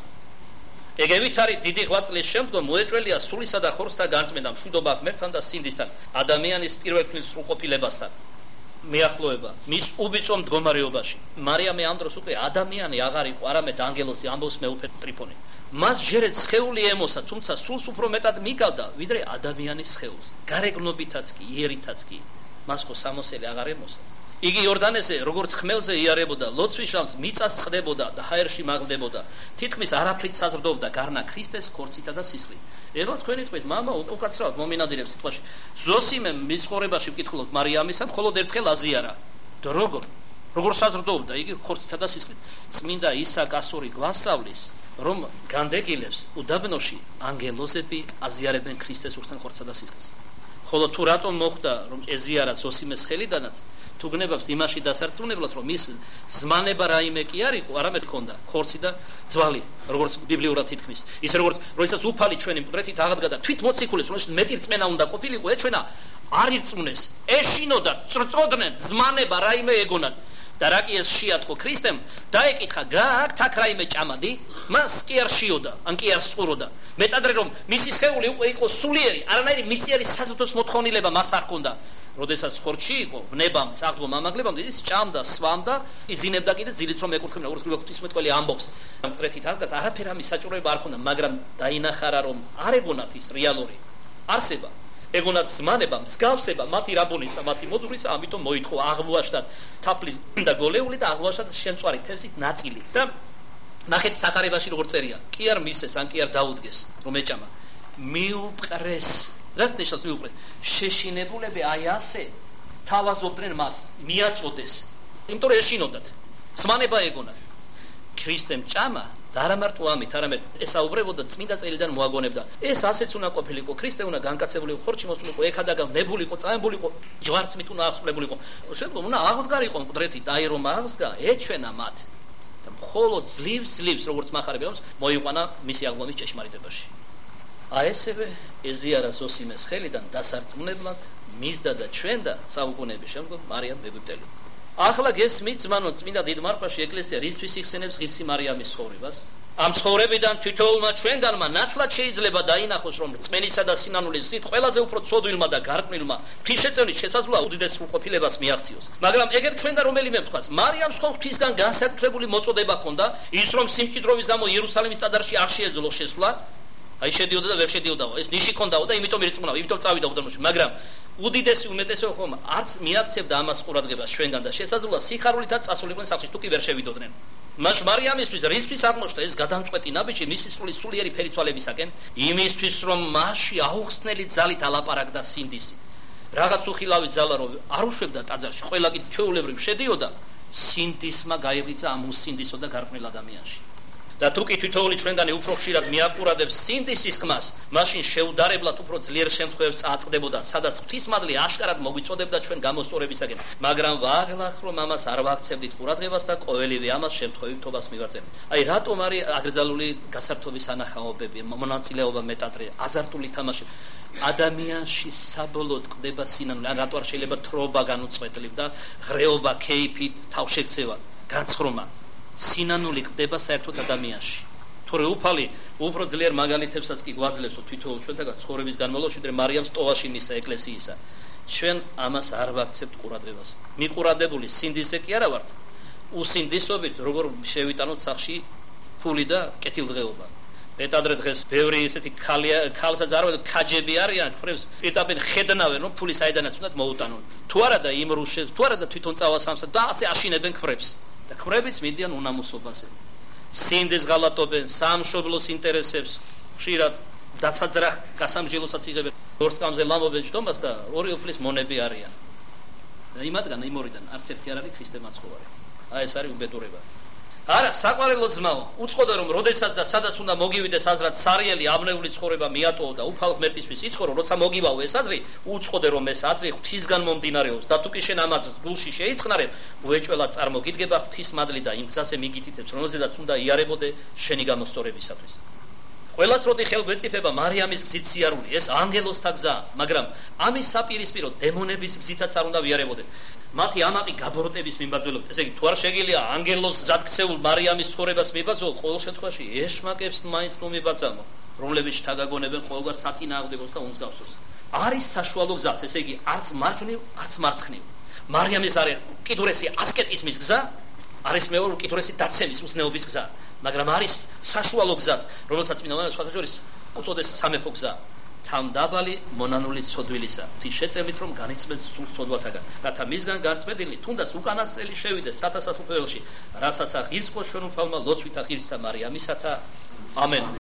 ეგევით არის დიდი ღვაწლის შემდგომ მოეჭველია სულისა და ხორცთა განწმენდა მშვიდობა ღმერთთან და სინდისთან ადამიანის პირველ სრულყოფილებასთან მიახლოება მის უბიწო მდგომარეობაში მარიამე ამ დროს უკვე ადამიანი აღარ იყო არამედ ანგელოზი ამბობს მეუფე ტრიფონი მას ჯერეთ სხეული ემოსა თუმცა სულს უფრო მეტად მიგავდა ვიდრე ადამიანის სხეულს გარეგნობითაც კი იერითაც კი მას ხო სამოსელი აღარ ემოსა იგი იორდანეზე როგორც ხმელზე იარებოდა ლოცვის ჟამს მიწას წყდებოდა და ჰაერში მაგდებოდა თითქმის არაფრით საზრდოობდა გარნა ქრისტეს ხორცითა და სისხლით ეხლა თქვენი თქვით მამა უკაცრავად მომინადირებს სიტყვაში ზოსიმემ მის ხორებაში ვკითხულობთ მარიამისა მხოლოდ ერთხელ აზიარა და როგორ როგორ საზრდოობდა იგი ხორცითა და სისხლით წმინდა ისაკ ასური გვასწავლის რომ განდეგილებს უდაბნოში ანგელოზები აზიარებენ ქრისტეს ურთან ხორცსა და სისხლს ხოლო თუ რატომ მოხდა რომ ეზიარა ზოსიმეს ხელიდანაც თუ გნებავს იმაში დასარწმუნებლად რომ ის ზმანება რაიმე კი არ იყო არამედ ჰქონდა ხორცი და ძვალი როგორც ბიბლიურად თითქმის ის როგორც როდესაც უფალი ჩვენი მკვდრეთით აღადგა და თვით მოციქულებს რომ მეტი რწმენა უნდა ყოფილიყო ეჩვენა არ ირწმუნეს ეშინოდათ წრწოდნენ ზმანება რაიმე ეგონათ და რა კი ეს შეატყო ქრისტემ დაეკითხა გააქვთ აქ რაიმე ჭამადი მას კი არ შიოდა ან კი არ სწუროდა მეტადრე რომ მისი სხეული უკვე იყო სულიერი არანაირი მიწიერი საზრდოს მოთხოვნილება მას არ ჰქონდა როდესაც ხორცში იყო ვნებამ წაღდო მამაგლებამ ის ჭამდა სვამდა იძინებდა კიდე ძილით რომ ეკუთვნოდა როგორც ღვთისმეტყველი ამბობს მკვდრეთით აღდგა არაფერ ამის საჭუროება არ ჰქონდა მაგრამ დაინახარა რომ არ ეგონათ ის რეალური არსება ეგონათ ზმანება მსგავსება მათი რაბონისა მათი მოძღვრისა ამიტომ მოითხოვა აღმოაჩნდა თაფლის და გოლეული და აღმოაჩნდა შემწვარი თევზის ნაწილი და ნახეთ სახარებაში როგორ წერია კი არ მისეს ან კი არ დაუდგეს რომ ეჭამა მიუპყრეს რას ნიშნავს მიუპყრეს შეშინებულები აი ასე თავაზობდნენ მას მიაწოდეს იმიტომ რომ ეშინოდათ ზმანება ეგონათ ქრისტემ ჭამა და არა მარტო ამით არამედ ესაუბრებოდა წმინდა წერილიდან მოაგონებდა ეს ასეც უნდა ყოფილიყო ქრისტე უნდა განკაცებულიყო ხორცში მოსულიყო ეკადაგავნებულიყო წამებულიყო ჯვარცმით უნდა აღსრულებულიყო შემდგომ უნდა აღდგარიყო მკვდრეთით აი რომ აღსდგა ეჩვენა მათ და მხოლოდ ძლივს ძლივს როგორც მახარებელს მოიყვანა მისი აღდგომის ჭეშმარიტებაში აი ესევე ეზიარა ზოსიმეს ხელიდან დასარწმუნებლად მისდა და ჩვენდა საუკუნეების შემდგომ მარიამ ეგვიპტელი ახლა გესმით ზმანო წმინდა დიდ მარხვაში ეკლესია რისთვის იხსენებს ღირსი მარიამის ცხოვრებას ამ ცხოვრებიდან თითოეულმა ჩვენგანმა ნათლად შეიძლება დაინახოს რომ რწმენისა და სინანულის ზით ყველაზე უფრო ცოდვილმა და გარყვნილმა ღვთისშეწევით შესაძლოა უდიდეს სრულყოფილებას მიაღწიოს მაგრამ ეგერ ჩვენგან რომელიმე ვთქვას მარიამს ხო ღვთისგან განსაკუთრებული მოწოდება ჰქონდა ის რომ სიმჭიდროვის გამო იერუსალიმის ტაძარში არ შეეძლო შესვლა აი შედიოდა და ვერ შედიოდაო ეს ნიში ჰქონდაო და იმიტომ ირწმუნაო იმიტომ წავიდა უდაბნოში მაგრამ უდიდესი უმეტესობა ხომ არც მიაქცევდა ამას ყურადღებას ჩვენგან და შესაძლოა სიხარულითაც წასულიყვნენ სახლში თუ კი ვერ შევიდოდნენ მას მარიამისთვის რისთვის აღმოჩნდა ეს გადამწყვეტი ნაბიჯი მისი სრული სულიერი ფერიცვალებისაკენ იმისთვის რომ მასში აუხსნელი ძალით ალაპარაკდა სინდისი რაღაც უხილავი ძალა რომ არ უშვებდა ტაძარში ყველა კი ჩვეულებრივ შედიოდა სინდისმა გაიღვიძა ამ უსინდისო და გარყვნილ ადამიანში და თუ კი თითოეული ჩვენგანი უფრო ხშირად მიაყურადებს სინდისის ხმას, მაშინ შეუდარებლად უფრო ძლიერ შემთხვევებს წააწყდებოდა, სადაც ღვთისმადლი აშკარად მოგვიწოდებდა ჩვენ გამოსწორებისაკენ. მაგრამ ვაღლახ რომ ამას არ ვაქცევდით ყურადღებას და ყოველივე ამას შემთხვევითობას მივაწევთ. აი რატომ არის აკრძალული გასართობის ანახაობები, მონაწილეობა მეტადრე, აზარტული თამაში. ადამიანში საბოლოოდ ყდება სინანული, ან რატო არ შეიძლება თრობა განუწყვეტლივ და ღრეობა, ქეიფი, თავშექცევა, განცხრომა. სინანული ყდება საერთოდ ადამიანში. თორე უფალი უფრო ძლიერ მაგალითებსაც კი გვაძლევს თვითონ ჩვენთაგან ცხოვრების განმავლობაში, ვიდრე მარიამს ტოვაში მისცა ეკლესიისა. ჩვენ ამას არ ვაქცევთ ყურადღებას. მიყურადებული სინდისე კი არა ვართ. უსინდისობით როგორ შევიტანოთ სახში ფული და კეთილდღეობა. მეტადრე დღეს ბევრი ესეთი ქალსაც არ ვარ ქაჯები არიან, ხვრებს ეტაპენ ხედნავენ რომ ფული საიდანაც უნდა მოუტანონ. თუ არა და იმრუშებს, თუ არა და თვითონ წავასამსა და ასე აშინებენ ხვრებს. და ხვრებიც მიდიან უნამოსობაზე. სინდის ღალატობენ, სამშობლოს ინტერესებს, ხშირად დაცაძრახ გასამჯელოსაც იღებენ. ორსკამზე ლამობენ ჯდომას და ორი უფლის მონები არიან. და იმათგან იმორიდან არც ერთი არ არის ქრისტე მაცხოვარი. აი ეს არის უბედურება. არა, საყვარელო ძმაო, უწყოდა რომ როდესაც და სადაც უნდა მოგივიდეს აზრად სარიელი ავნეული ცხოვრება მიატოვო და უფალ ღმერთისთვის იცხოვრო, როცა მოგივაო ეს აზრი, უწყოდე რომ ეს აზრი ღვთისგან მომდინარეობს და თუ კი შენ ამას გულში შეიწყნარებ, უეჭველად წარმოგიდგება ღვთისმადლი და იმ გზაზე მიგითითებს, რომელზედაც უნდა იარებოდე შენი გამოსწორებისათვის. ყველას როდი ხელგვეწიფება მარიამის გზით სიარული, ეს ანგელოსთა გზაა, მაგრამ ამის საპირისპირო დემონების გზითაც არ უნდა ვიარებოდე. მათი ამაყი გაბოროტების მიმბაძველობით. ესე იგი, თუ არ შეგიძლია ანგელოს გზადქცეულ მარიამის ცხოვრებას მიბაძო, ყოველ შემთხვევაში ეშმაკებს მაინც თუ მიბაძამო, რომლებიც შთაგაგონებენ ყოველგვარ საწინააღმდეგოს და უმსგავსოს. არის საშუალო გზაც, ესე იგი, არც მარჯვნივ, არც მარცხნივ. მარიამის არის უკიდურესი ასკეტიზმის გზა, არის მეორე უკიდურესი დაცემის უზნეობის გზა, მაგრამ არის საშუალო გზაც, რომელსაც წმინდა მამაებს სხვათა შორის უწოდეს სამეფო გზა. თამდაბალი მონანული ცოდვილისა. თი შეწემით რომ განიცმეთ სულ ცოდვათაგან, რათა მისგან განწმენდილი თუნდაც უკანასკნელი შევიდეს სათასასუფეველში, რასაც აღირსყოს ჩვენ უფალმა ლოცვითა ღირსა მარიამისათა. ამენ.